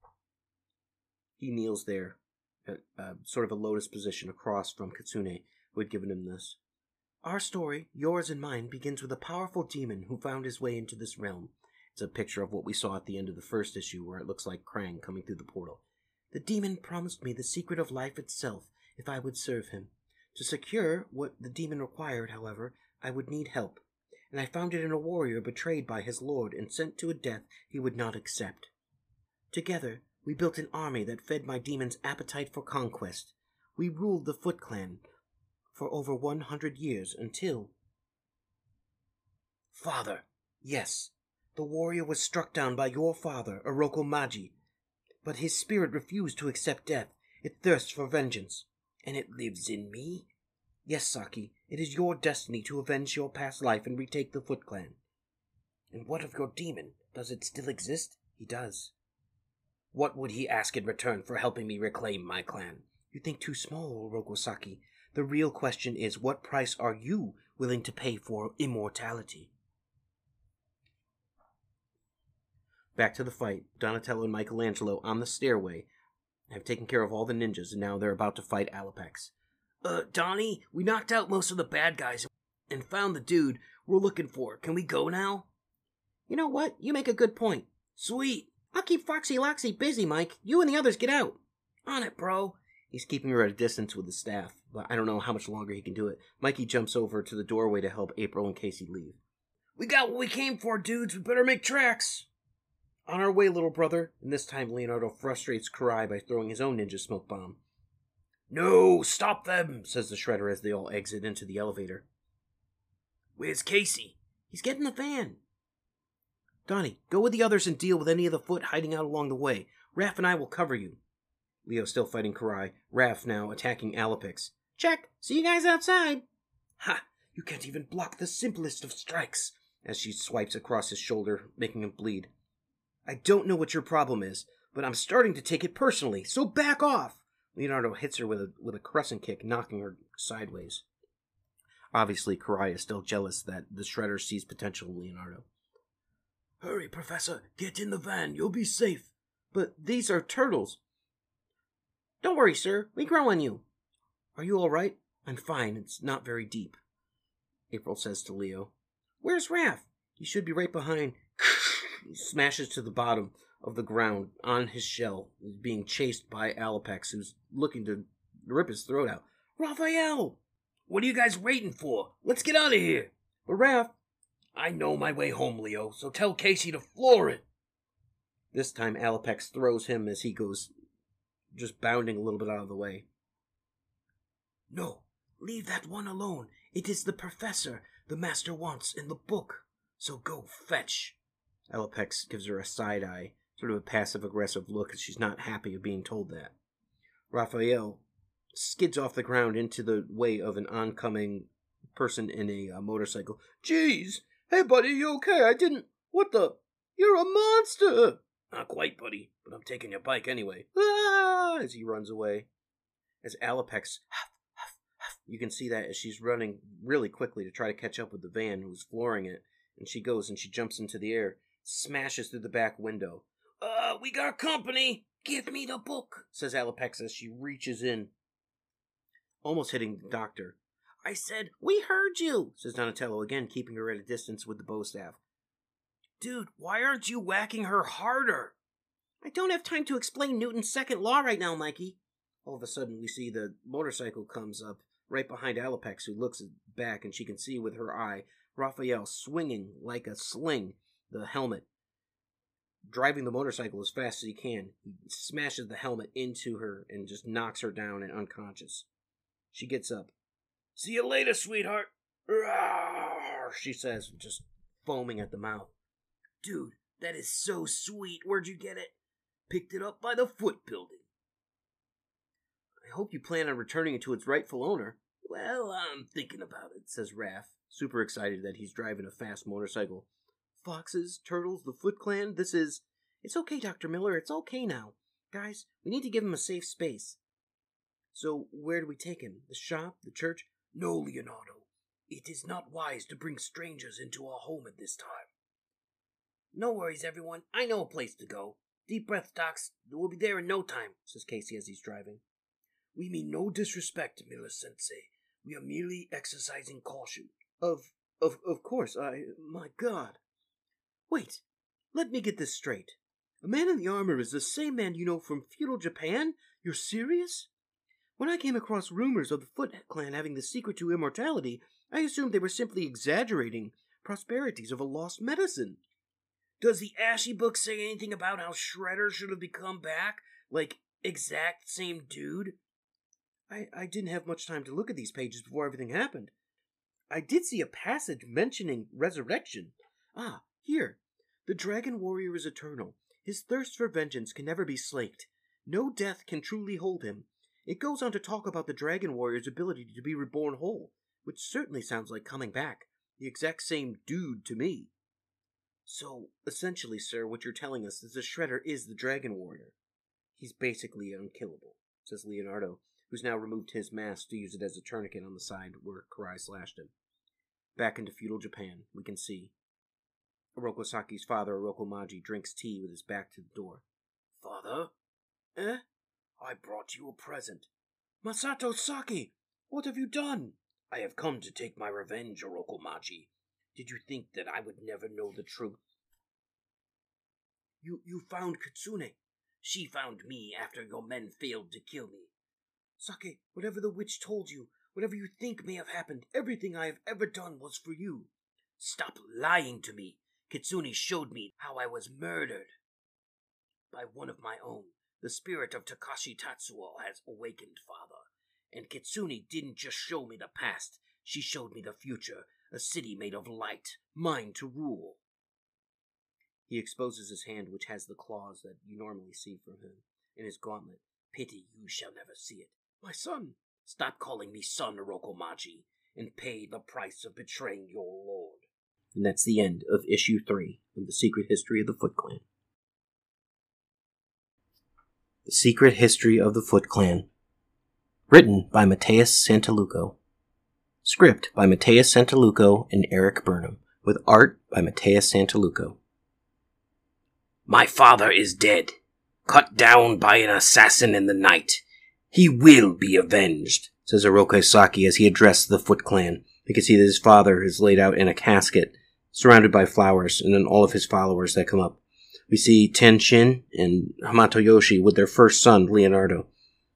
He kneels there, at uh, sort of a lotus position across from Kitsune, who had given him this. Our story, yours and mine, begins with a powerful demon who found his way into this realm. It's a picture of what we saw at the end of the first issue, where it looks like Krang coming through the portal. The demon promised me the secret of life itself if I would serve him. To secure what the demon required, however, I would need help, and I found it in a warrior betrayed by his lord and sent to a death he would not accept. Together, we built an army that fed my demon's appetite for conquest. We ruled the Foot Clan for over one hundred years until... Father, yes, the warrior was struck down by your father, Orokomaji, but his spirit refused to accept death. It thirsts for vengeance. And it lives in me? Yes, Saki, it is your destiny to avenge your past life and retake the Foot Clan. And what of your demon? Does it still exist? He does. What would he ask in return for helping me reclaim my clan? You think too small, Orokosaki. The real question is, what price are you willing to pay for immortality? Back to the fight. Donatello and Michelangelo on the stairway have taken care of all the ninjas, and now they're about to fight Alopex. Uh, Donnie, we knocked out most of the bad guys and found the dude we're looking for. Can we go now? You know what? You make a good point. Sweet. I'll keep Foxy Loxy busy, Mike. You and the others get out. On it, bro. He's keeping her at a distance with the staff, but I don't know how much longer he can do it. Mikey jumps over to the doorway to help April and Casey leave. We got what we came for, dudes. We better make tracks. On our way, little brother. And this time Leonardo frustrates Karai by throwing his own ninja smoke bomb. No, stop them, says the Shredder as they all exit into the elevator. Where's Casey? He's getting the van. Donnie, go with the others and deal with any of the Foot hiding out along the way. Raph and I will cover you. Leo still fighting Karai. Raph now attacking Alopex. Check. See you guys outside. Ha! You can't even block the simplest of strikes. As she swipes across his shoulder, making him bleed. I don't know what your problem is, but I'm starting to take it personally, so back off! Leonardo hits her with a with a crescent kick, knocking her sideways. Obviously, Karai is still jealous that the Shredder sees potential in Leonardo. Hurry, Professor. Get in the van. You'll be safe. But these are turtles. Don't worry, sir. We grow on you. Are you all right? I'm fine. It's not very deep. April says to Leo. Where's Raph? He should be right behind. He smashes to the bottom of the ground on his shell. He's being chased by Alopex, who's looking to rip his throat out. Raphael! What are you guys waiting for? Let's get out of here. But Raph... I know my way home, Leo, so tell Casey to floor it. This time Alopex throws him as he goes just bounding a little bit out of the way. No, leave that one alone. It is the professor the master wants in the book. So go fetch. Alopex gives her a side-eye, sort of a passive-aggressive look as she's not happy of being told that. Raphael skids off the ground into the way of an oncoming person in a uh, motorcycle. Jeez! Hey, buddy, you okay? I didn't... What the... You're a monster! Not quite, buddy, but I'm taking your bike anyway. Ah! As he runs away. As Alopex... You can see that as she's running really quickly to try to catch up with the van who's flooring it. And she goes and she jumps into the air, smashes through the back window. Uh, we got company. Give me the book, says Alopex as she reaches in, almost hitting the doctor. I said, we heard you, says Donatello, again keeping her at a distance with the bow staff. Dude, why aren't you whacking her harder? I don't have time to explain Newton's second law right now, Mikey. All of a sudden, we see the motorcycle comes up right behind Alopex, who looks back, and she can see with her eye Raphael swinging like a sling the helmet, driving the motorcycle as fast as he can. He smashes the helmet into her and just knocks her down and unconscious. She gets up. See you later, sweetheart. Rawr, she says, just foaming at the mouth. Dude, that is so sweet. Where'd you get it? Picked it up by the Foot Building. I hope you plan on returning it to its rightful owner. Well, I'm thinking about it, says Raph, super excited that he's driving a fast motorcycle. Foxes, turtles, the Foot Clan, this is... It's okay, Doctor Miller, it's okay now. Guys, we need to give him a safe space. So, where do we take him? The shop? The church? No, Leonardo. It is not wise to bring strangers into our home at this time. No worries, everyone. I know a place to go. Deep breath, Docs. We'll be there in no time, says Casey as he's driving. We mean no disrespect, Miller-sensei. We are merely exercising caution. Of, of, of course, I, my God. Wait, let me get this straight. A man in the armor is the same man you know from feudal Japan? You're serious? When I came across rumors of the Foot Clan having the secret to immortality, I assumed they were simply exaggerating prosperities of a lost medicine. Does the Ashy book say anything about how Shredder should have become back? Like, exact same dude? I, I didn't have much time to look at these pages before everything happened. I did see a passage mentioning resurrection. Ah, here. The Dragon Warrior is eternal. His thirst for vengeance can never be slaked. No death can truly hold him. It goes on to talk about the Dragon Warrior's ability to be reborn whole, which certainly sounds like coming back. The exact same dude to me. So, essentially, sir, what you're telling us is the Shredder is the Dragon Warrior. He's basically unkillable, says Leonardo, who's now removed his mask to use it as a tourniquet on the side where Karai slashed him. Back into feudal Japan, we can see Orokosaki's father, Orokomaji, drinks tea with his back to the door. Father? Eh? I brought you a present. Masato Saki! What have you done? I have come to take my revenge, Orokomaji. Did you think that I would never know the truth? You you found Kitsune. She found me after your men failed to kill me. Saki, whatever the witch told you, whatever you think may have happened, everything I have ever done was for you. Stop lying to me. Kitsune showed me how I was murdered. By one of my own. The spirit of Takashi Tatsuo has awakened, Father. And Kitsune didn't just show me the past. She showed me the future. A city made of light. Mine to rule. He exposes his hand, which has the claws that you normally see from him, in his gauntlet. Pity you shall never see it. My son, stop calling me son, Orokomaji, and pay the price of betraying your lord. And that's the end of issue three of The Secret History of the Foot Clan. The Secret History of the Foot Clan. Written by Mateus Santaluco. Script by Mateus Santaluco and Eric Burnham, with art by Mateus Santaluco. My father is dead, cut down by an assassin in the night. He will be avenged, says Orokosaki as he addressed the Foot Clan. You can see that his father is laid out in a casket, surrounded by flowers, and then all of his followers that come up. We see Tenshin and Hamato Yoshi with their first son, Leonardo.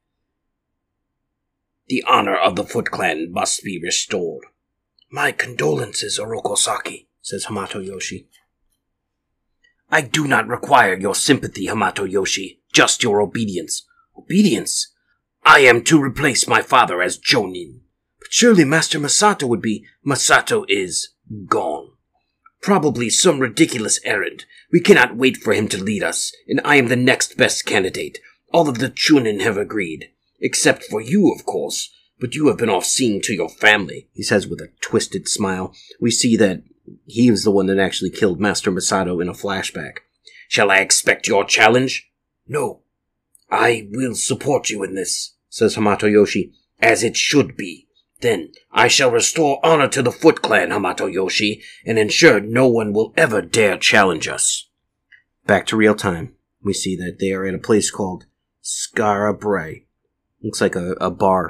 The honor of the Foot Clan must be restored. My condolences, Orokosaki, says Hamato Yoshi. I do not require your sympathy, Hamato Yoshi, just your obedience. Obedience? I am to replace my father as Jonin. But surely Master Masato would be... Masato is gone. Probably some ridiculous errand. We cannot wait for him to lead us, and I am the next best candidate. All of the Chunin have agreed. Except for you, of course. But you have been off seeing to your family, he says with a twisted smile. We see that he was the one that actually killed Master Masato in a flashback. Shall I expect your challenge? No. I will support you in this, says Hamato Yoshi, as it should be. Then I shall restore honor to the Foot Clan, Hamato Yoshi, and ensure no one will ever dare challenge us. Back to real time. We see that they are at a place called Skara Brae. Looks like a, a bar.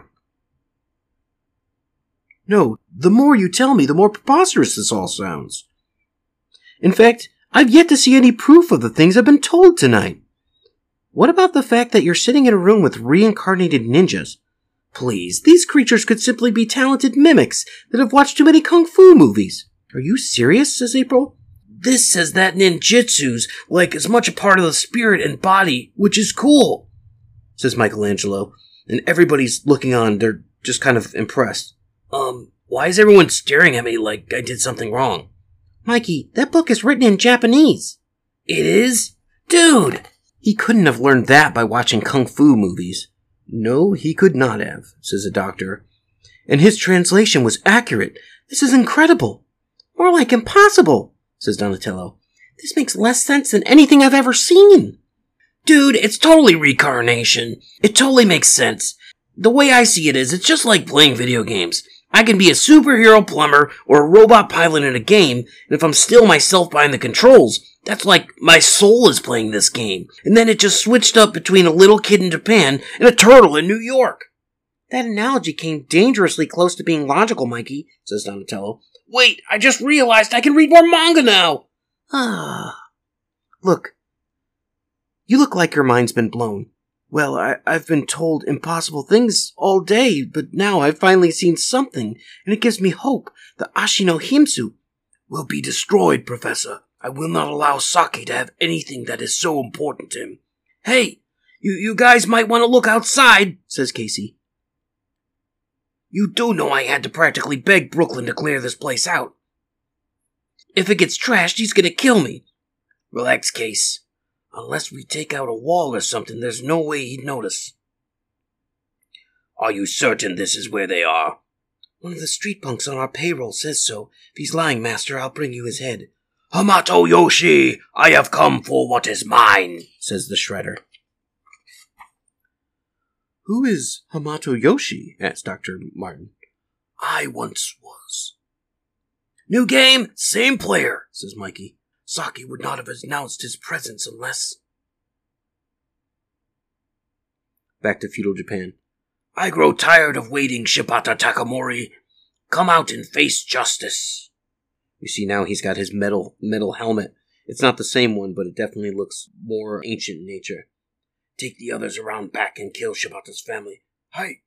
No, the more you tell me, the more preposterous this all sounds. In fact, I've yet to see any proof of the things I've been told tonight. What about the fact that you're sitting in a room with reincarnated ninjas? Please, these creatures could simply be talented mimics that have watched too many kung fu movies. Are you serious, says April? This says that ninjutsu's like as much a part of the spirit and body, which is cool, says Michelangelo. And everybody's looking on, they're just kind of impressed. Um, why is everyone staring at me like I did something wrong? Mikey, that book is written in Japanese. It is? Dude! He couldn't have learned that by watching kung fu movies. No, he could not have, says the doctor. And his translation was accurate. This is incredible. More like impossible, says Donatello. This makes less sense than anything I've ever seen. Dude, it's totally reincarnation. It totally makes sense. The way I see it is, it's just like playing video games. I can be a superhero plumber or a robot pilot in a game, and if I'm still myself behind the controls, that's like my soul is playing this game. And then it just switched up between a little kid in Japan and a turtle in New York. That analogy came dangerously close to being logical, Mikey, says Donatello. Wait, I just realized I can read more manga now! Ah. Look. You look like your mind's been blown. Well, I, I've been told impossible things all day, but now I've finally seen something, and it gives me hope. The Ashino Himsu will be destroyed, Professor. I will not allow Saki to have anything that is so important to him. Hey, you, you guys might want to look outside, says Casey. You do know I had to practically beg Brooklyn to clear this place out. If it gets trashed, he's gonna kill me. Relax, Case. Unless we take out a wall or something, there's no way he'd notice. Are you certain this is where they are? One of the street punks on our payroll says so. If he's lying, Master, I'll bring you his head. Hamato Yoshi, I have come for what is mine, says the Shredder. Who is Hamato Yoshi? Asked Doctor Martin. I once was. New game, same player, says Mikey. Saki would not have announced his presence unless... Back to feudal Japan. I grow tired of waiting, Shibata Takamori. Come out and face justice. You see now he's got his metal metal helmet. It's not the same one, but it definitely looks more ancient in nature. Take the others around back and kill Shibata's family. Hi.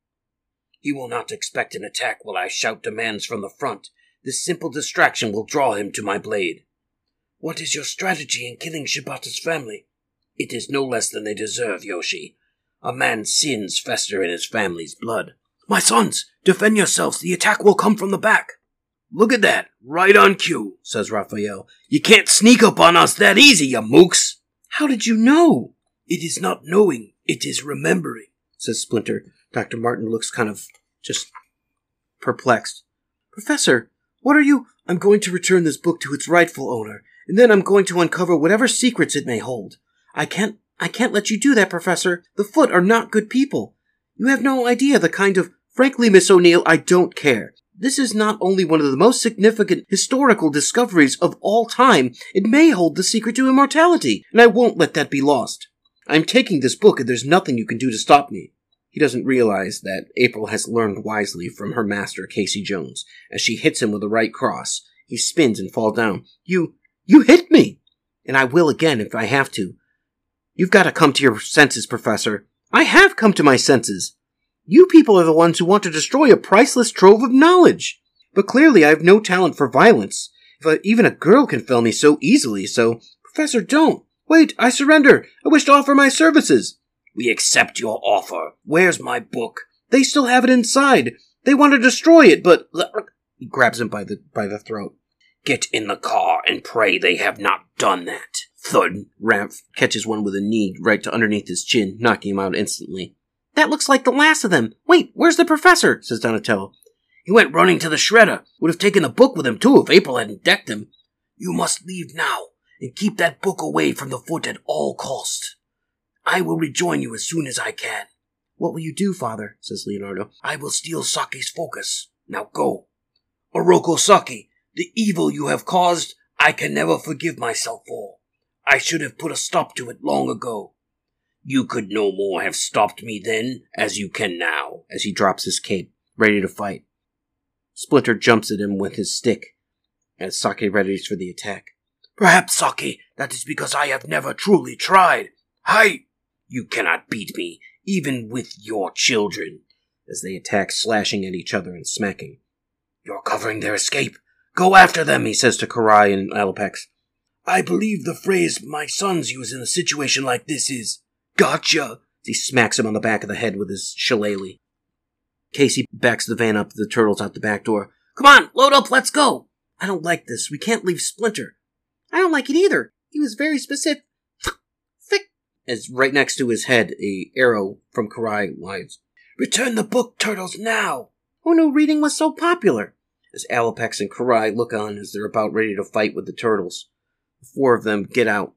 He will not expect an attack while I shout demands from the front. This simple distraction will draw him to my blade. What is your strategy in killing Shibata's family? It is no less than they deserve, Yoshi. A man's sins fester in his family's blood. My sons, defend yourselves. The attack will come from the back. Look at that. Right on cue, says Raphael. You can't sneak up on us that easy, you mooks. How did you know? It is not knowing. It is remembering, says Splinter. Doctor Martin looks kind of just perplexed. Professor, what are you... I'm going to return this book to its rightful owner, and then I'm going to uncover whatever secrets it may hold. I can't... I can't let you do that, Professor. The Foot are not good people. You have no idea the kind of... Frankly, Miss O'Neill, I don't care. This is not only one of the most significant historical discoveries of all time, it may hold the secret to immortality, and I won't let that be lost. I'm taking this book, and there's nothing you can do to stop me. He doesn't realize that April has learned wisely from her master, Casey Jones. As she hits him with the right cross, he spins and falls down. You... you hit me! And I will again if I have to. You've got to come to your senses, Professor. I have come to my senses. You people are the ones who want to destroy a priceless trove of knowledge. But clearly I have no talent for violence. If a, even a girl can fell me so easily, so... Professor, don't. Wait, I surrender. I wish to offer my services. We accept your offer. Where's my book? They still have it inside. They want to destroy it, but... He grabs him by the by the throat. Get in the car and pray they have not done that. Thud. Ramph catches one with a knee right to underneath his chin, knocking him out instantly. That looks like the last of them. Wait, where's the professor? Says Donatello. He went running to the shredder. Would have taken the book with him, too, if April hadn't decked him. You must leave now, and keep that book away from the Foot at all cost. I will rejoin you as soon as I can. What will you do, Father? Says Leonardo. I will steal Saki's focus. Now go. Oroku Saki, the evil you have caused, I can never forgive myself for. I should have put a stop to it long ago. You could no more have stopped me then, as you can now. As he drops his cape, ready to fight. Splinter jumps at him with his stick, as Saki readies for the attack. Perhaps, Saki, that is because I have never truly tried. Hi! You cannot beat me, even with your children. As they attack, slashing at each other and smacking. You're covering their escape. Go after them, he says to Karai and Alopex. I believe the phrase my sons use in a situation like this is, gotcha. He smacks him on the back of the head with his shillelagh. Casey backs the van up, the turtles out the back door. Come on, load up, let's go. I don't like this. We can't leave Splinter. I don't like it either. He was very specific. Thick. As right next to his head, a arrow from Karai lies. Return the book, turtles, now. Who knew reading was so popular? As Alopex and Karai look on as they're about ready to fight with the turtles. The four of them get out.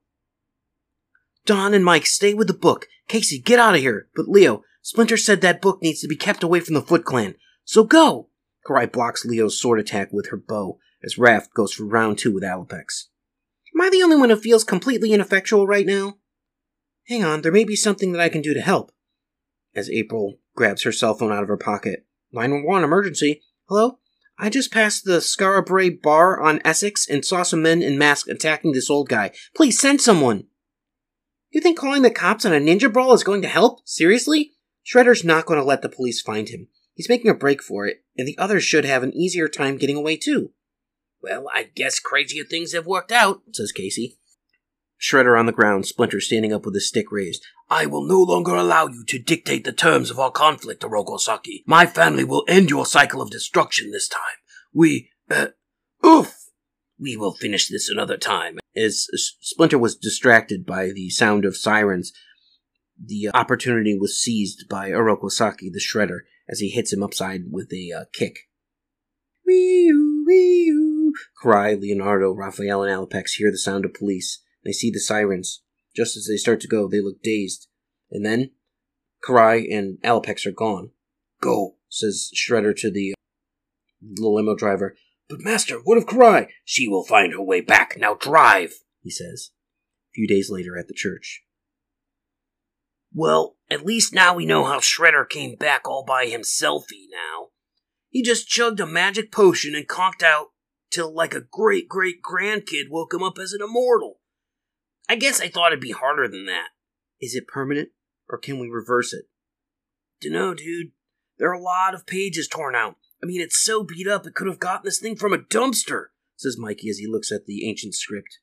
Don and Mike, stay with the book. Casey, get out of here. But Leo, Splinter said that book needs to be kept away from the Foot Clan. So go! Karai blocks Leo's sword attack with her bow, as Raph goes for round two with Alopex. Am I the only one who feels completely ineffectual right now? Hang on, there may be something that I can do to help. As April grabs her cell phone out of her pocket. nine one one emergency. Hello? I just passed the Scarabray bar on Essex and saw some men in masks attacking this old guy. Please send someone. You think calling the cops on a ninja brawl is going to help? Seriously? Shredder's not going to let the police find him. He's making a break for it, and the others should have an easier time getting away too. Well, I guess crazier things have worked out, says Casey. Shredder on the ground, Splinter standing up with his stick raised. I will no longer allow you to dictate the terms of our conflict, Orokosaki. My family will end your cycle of destruction this time. We, uh, oof! We will finish this another time. As Splinter was distracted by the sound of sirens, the opportunity was seized by Orokosaki, the Shredder, as he hits him upside with a uh, kick. Wee-oo, wee-oo, cry Leonardo, Raphael, and Alapex hear the sound of police. They see the sirens. Just as they start to go, they look dazed. And then, Karai and Alapex are gone. Go, says Shredder to the, uh, the limo driver. But master, what of Karai? She will find her way back. Now drive, he says. A few days later at the church. Well, at least now we know how Shredder came back all by himselfy now. He just chugged a magic potion and conked out till like a great-great-grandkid woke him up as an immortal. I guess I thought it'd be harder than that. Is it permanent, or can we reverse it? Dunno, dude. There are a lot of pages torn out. I mean, it's so beat up it could have gotten this thing from a dumpster, says Mikey as he looks at the ancient script.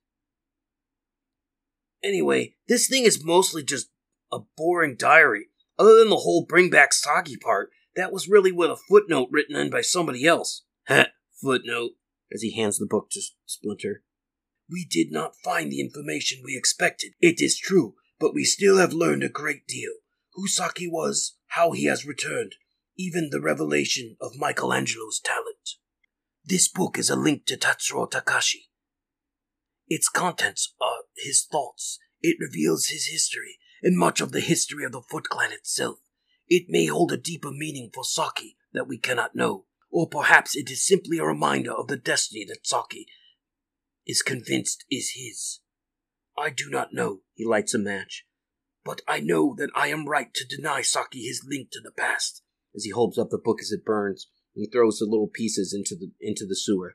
Anyway, this thing is mostly just a boring diary. Other than the whole bring back Saki part, that was really with a footnote written in by somebody else. Heh, footnote, as he hands the book to Splinter. We did not find the information we expected, it is true, but we still have learned a great deal. Who Saki was, how he has returned, even the revelation of Michelangelo's talent. This book is a link to Tatsuro Takashi. Its contents are his thoughts. It reveals his history, and much of the history of the Foot Clan itself. It may hold a deeper meaning for Saki that we cannot know, or perhaps it is simply a reminder of the destiny that Saki is convinced is his. I do not know, he lights a match, but I know that I am right to deny Saki his link to the past. As he holds up the book as it burns, and he throws the little pieces into the into the sewer.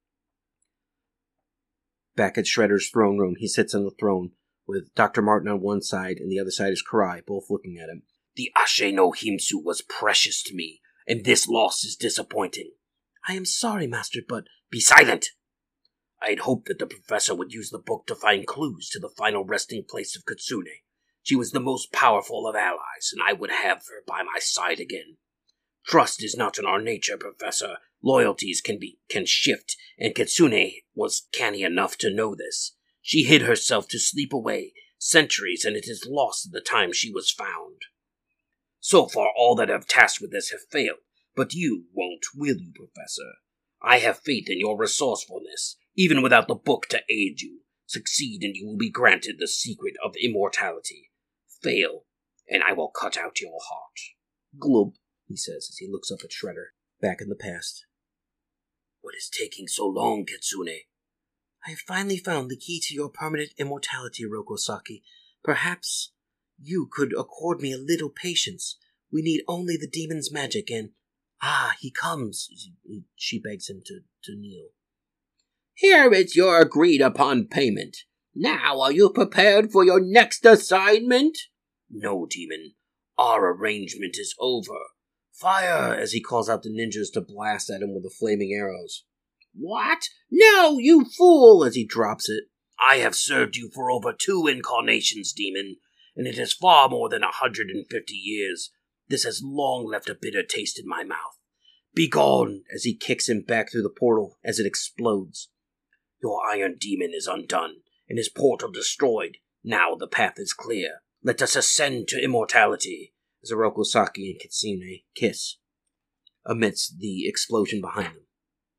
Back at Shredder's throne room, he sits on the throne, with Doctor Martin on one side, and the other side is Karai, both looking at him. The Ashe no Himsu was precious to me, and this loss is disappointing. I am sorry, Master, but... Be silent! I had hoped that the professor would use the book to find clues to the final resting place of Kitsune. She was the most powerful of allies, and I would have her by my side again. Trust is not in our nature, Professor. Loyalties can be can shift, and Kitsune was canny enough to know this. She hid herself to sleep away centuries, and it is lost at the time she was found. So far, all that have tasked with this have failed, but you won't, will you, Professor? I have faith in your resourcefulness. Even without the book to aid you, succeed and you will be granted the secret of immortality. Fail, and I will cut out your heart. Glub, he says as he looks up at Shredder, back in the past. What is taking so long, Kitsune? I have finally found the key to your permanent immortality, Orokosaki. Perhaps you could accord me a little patience. We need only the demon's magic and... Ah, he comes. She begs him to, to kneel. Here is your agreed-upon payment. Now are you prepared for your next assignment? No, demon. Our arrangement is over. Fire! As he calls out the ninjas to blast at him with the flaming arrows. What? No, you fool! As he drops it. I have served you for over two incarnations, demon, and it is far more than a hundred and fifty years. This has long left a bitter taste in my mouth. Begone! As he kicks him back through the portal as it explodes. Your iron demon is undone, and his portal destroyed. Now the path is clear. Let us ascend to immortality. As Orokosaki and Kitsune kiss, amidst the explosion behind them.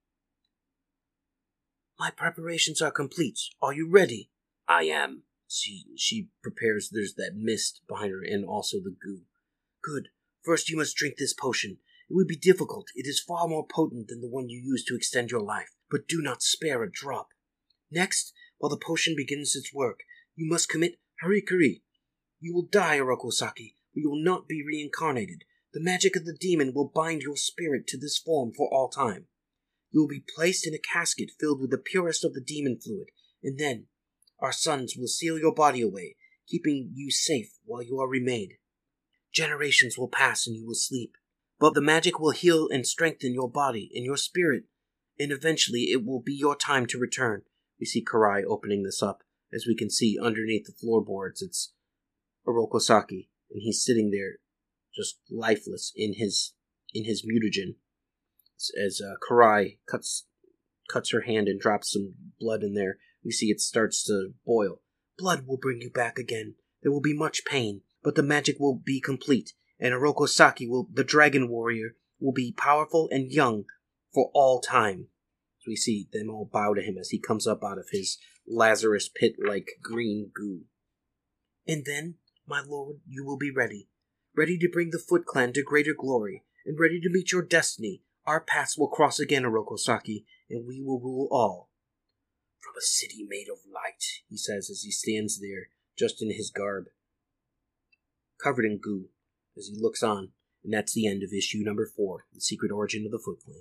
My preparations are complete. Are you ready? I am. She she prepares. There's that mist behind her and also the goo. Good. First you must drink this potion. It would be difficult. It is far more potent than the one you used to extend your life, but do not spare a drop. Next, while the potion begins its work, you must commit harikiri. You will die, Orokosaki, but you will not be reincarnated. The magic of the demon will bind your spirit to this form for all time. You will be placed in a casket filled with the purest of the demon fluid, and then our sons will seal your body away, keeping you safe while you are remade. Generations will pass and you will sleep, but the magic will heal and strengthen your body and your spirit, and eventually it will be your time to return. We see Karai opening this up. As we can see underneath the floorboards, it's Orokosaki, and he's sitting there just lifeless in his in his mutagen. As uh, Karai cuts cuts her hand and drops some blood in there, we see it starts to boil. Blood will bring you back again. There will be much pain, but the magic will be complete, and Orokosaki, will, the dragon warrior, will be powerful and young for all time. So we see them all bow to him as he comes up out of his Lazarus pit-like green goo. And then, my lord, you will be ready. Ready to bring the Foot Clan to greater glory, and ready to meet your destiny. Our paths will cross again, Orokosaki, and we will rule all. From a city made of light, he says as he stands there, just in his garb, covered in goo, as he looks on. And that's the end of issue number four, The Secret Origin of the Foot Clan.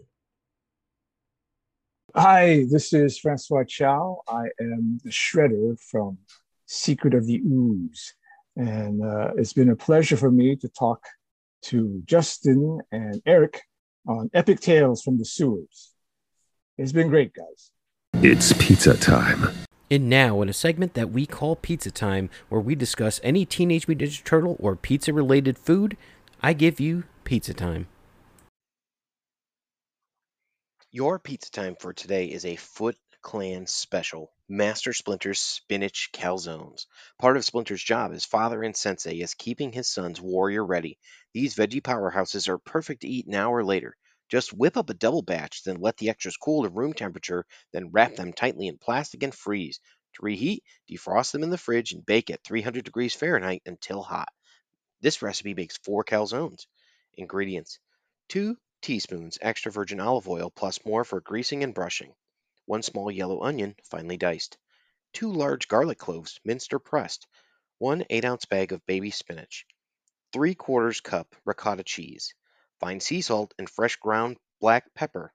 Hi, this is Francois Chow. I am the Shredder from Secret of the Ooze. And uh, it's been a pleasure for me to talk to Justin and Eric on Epic Tales from the Sewers. It's been great, guys. It's pizza time. And now, in a segment that we call Pizza Time, where we discuss any Teenage Mutant Ninja Turtle or pizza-related food, I give you Pizza Time. Your pizza time for today is a Foot Clan special, Master Splinter's Spinach Calzones. Part of Splinter's job as father and sensei is keeping his sons warrior ready. These veggie powerhouses are perfect to eat now or later. Just whip up a double batch, then let the extras cool to room temperature, then wrap them tightly in plastic and freeze. To reheat, defrost them in the fridge and bake at three hundred degrees Fahrenheit until hot. This recipe makes four calzones. Ingredients: two teaspoons extra virgin olive oil plus more for greasing and brushing. One small yellow onion, finely diced. Two large garlic cloves, minced or pressed. One eight ounce bag of baby spinach. Three quarters cup ricotta cheese. Fine sea salt and fresh ground black pepper.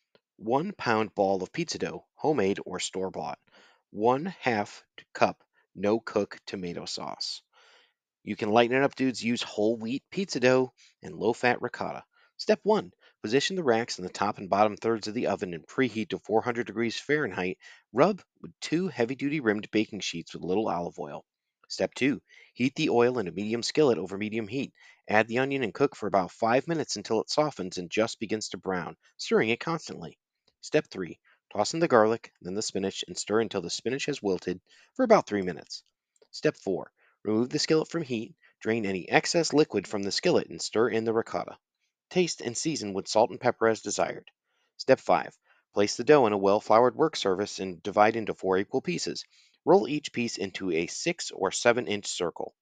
One pound ball of pizza dough, homemade or store-bought. One half cup no-cook tomato sauce. You can lighten it up, dudes. Use whole wheat pizza dough and low-fat ricotta. Step one. Position the racks in the top and bottom thirds of the oven and preheat to four hundred degrees Fahrenheit. Rub with two heavy-duty rimmed baking sheets with a little olive oil. Step two. Heat the oil in a medium skillet over medium heat. Add the onion and cook for about five minutes until it softens and just begins to brown, stirring it constantly. Step three. Toss in the garlic, then the spinach, and stir until the spinach has wilted for about three minutes. Step four. Remove the skillet from heat, drain any excess liquid from the skillet, and stir in the ricotta. Taste and season with salt and pepper as desired. Step five. Place the dough in a well-floured work surface and divide into four equal pieces. Roll each piece into a six or seven inch circle.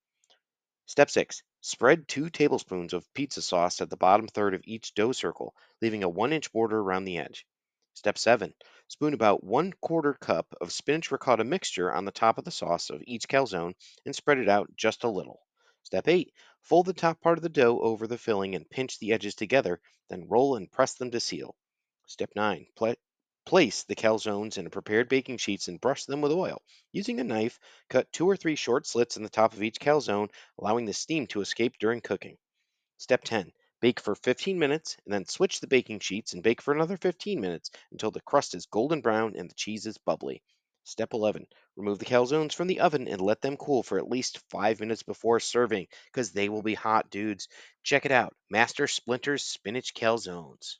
Step six. Spread two tablespoons of pizza sauce at the bottom third of each dough circle, leaving a one inch border around the edge. Step seven. Spoon about one quarter cup of spinach ricotta mixture on the top of the sauce of each calzone and spread it out just a little. Step eight. Fold the top part of the dough over the filling and pinch the edges together, then roll and press them to seal. Step nine. Pla- place the calzones in prepared baking sheets and brush them with oil. Using a knife, cut two or three short slits in the top of each calzone, allowing the steam to escape during cooking. Step ten. Bake for fifteen minutes, and then switch the baking sheets and bake for another fifteen minutes until the crust is golden brown and the cheese is bubbly. Step eleven. Remove the calzones from the oven and let them cool for at least five minutes before serving, because they will be hot, dudes. Check it out. Master Splinter's Spinach Calzones.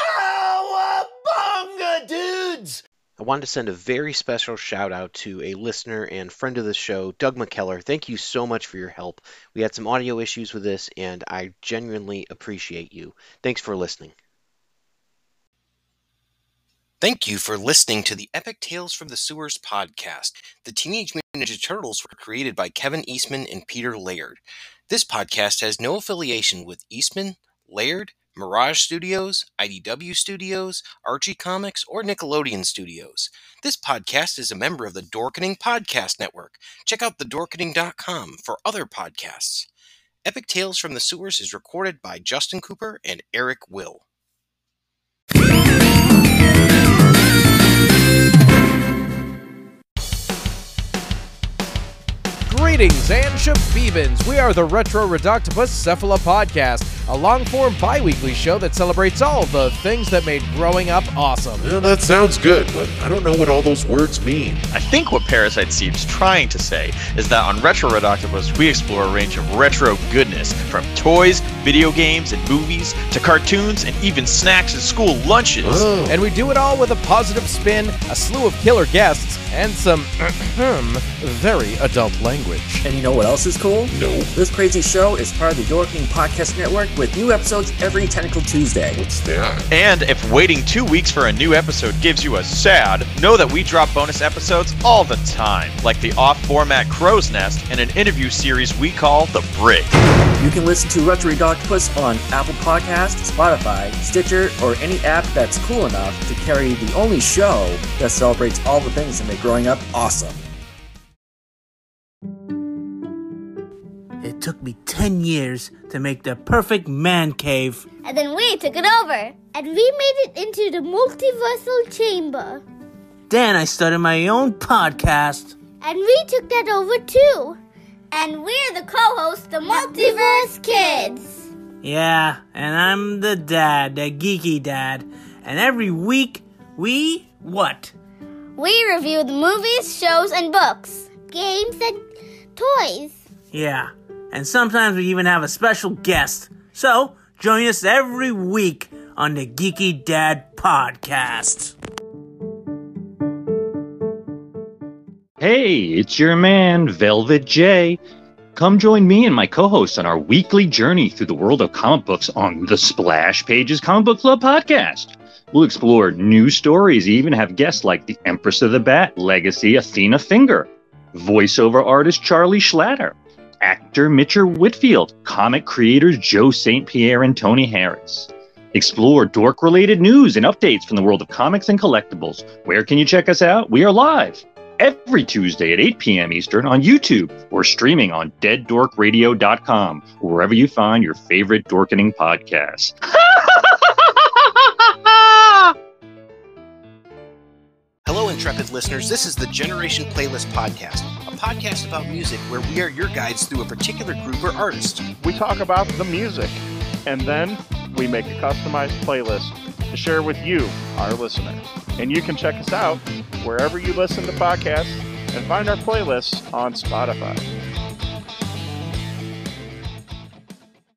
Cowabunga, dudes! I wanted to send a very special shout out to a listener and friend of the show, Doug McKellar. Thank you so much for your help. We had some audio issues with this, and I genuinely appreciate you. Thanks for listening. Thank you for listening to the Epic Tales from the Sewers podcast. The Teenage Mutant Ninja Turtles were created by Kevin Eastman and Peter Laird. This podcast has no affiliation with Eastman, Laird, Mirage Studios, I D W Studios, Archie Comics, or Nickelodeon Studios. This podcast is a member of the Dorkening Podcast Network. Check out the dorkening dot com for other podcasts. Epic Tales from the Sewers is recorded by Justin Cooper and Eric Will. Great Greetings and shabibans. We are the Retro Redoctopus Cephala Podcast, a long-form bi-weekly show that celebrates all the things that made growing up awesome. Yeah, that sounds good, but I don't know what all those words mean. I think what Parasite seems trying to say is that on Retro Redoctopus, we explore a range of retro goodness, from toys, video games, and movies, to cartoons, and even snacks and school lunches. Oh. And we do it all with a positive spin, a slew of killer guests, and some very adult language. And you know what else is cool? No. This crazy show is part of the Dorking Podcast Network with new episodes every Tentacle Tuesday. What's that? And if waiting two weeks for a new episode gives you a sad, know that we drop bonus episodes all the time, like the off-format Crow's Nest and an interview series we call The Brig. You can listen to Retro Redoctopus on Apple Podcasts, Spotify, Stitcher, or any app that's cool enough to carry the only show that celebrates all the things that make growing up awesome. It took me ten years to make the perfect man cave. And then we took it over. And we made it into the multiversal chamber. Then I started my own podcast. And we took that over too. And we're the co-hosts, the Multiverse Kids. Yeah, and I'm the dad, the geeky dad. And every week, we what? We review the movies, shows, and books, games, and toys. Yeah, and sometimes we even have a special guest. So, join us every week on the Geeky Dad Podcast. Hey, it's your man, Velvet J. Come join me and my co-hosts on our weekly journey through the world of comic books on the Splash Pages Comic Book Club podcast. We'll explore new stories, even have guests like the Empress of the Bat Legacy Athena Finger, voiceover artist Charlie Schlatter, actor Mitcher Whitfield, comic creators Joe Saint Pierre and Tony Harris. Explore dork-related news and updates from the world of comics and collectibles. Where can you check us out? We are live every Tuesday at eight p.m. Eastern on YouTube or streaming on dead dork radio dot com, wherever you find your favorite dorkening podcasts. Hello, intrepid listeners. This is the Generation Playlist Podcast, a podcast about music where we are your guides through a particular group or artist. We talk about the music, and then we make a customized playlist to share with you, our listener. And you can check us out wherever you listen to podcasts and find our playlists on Spotify.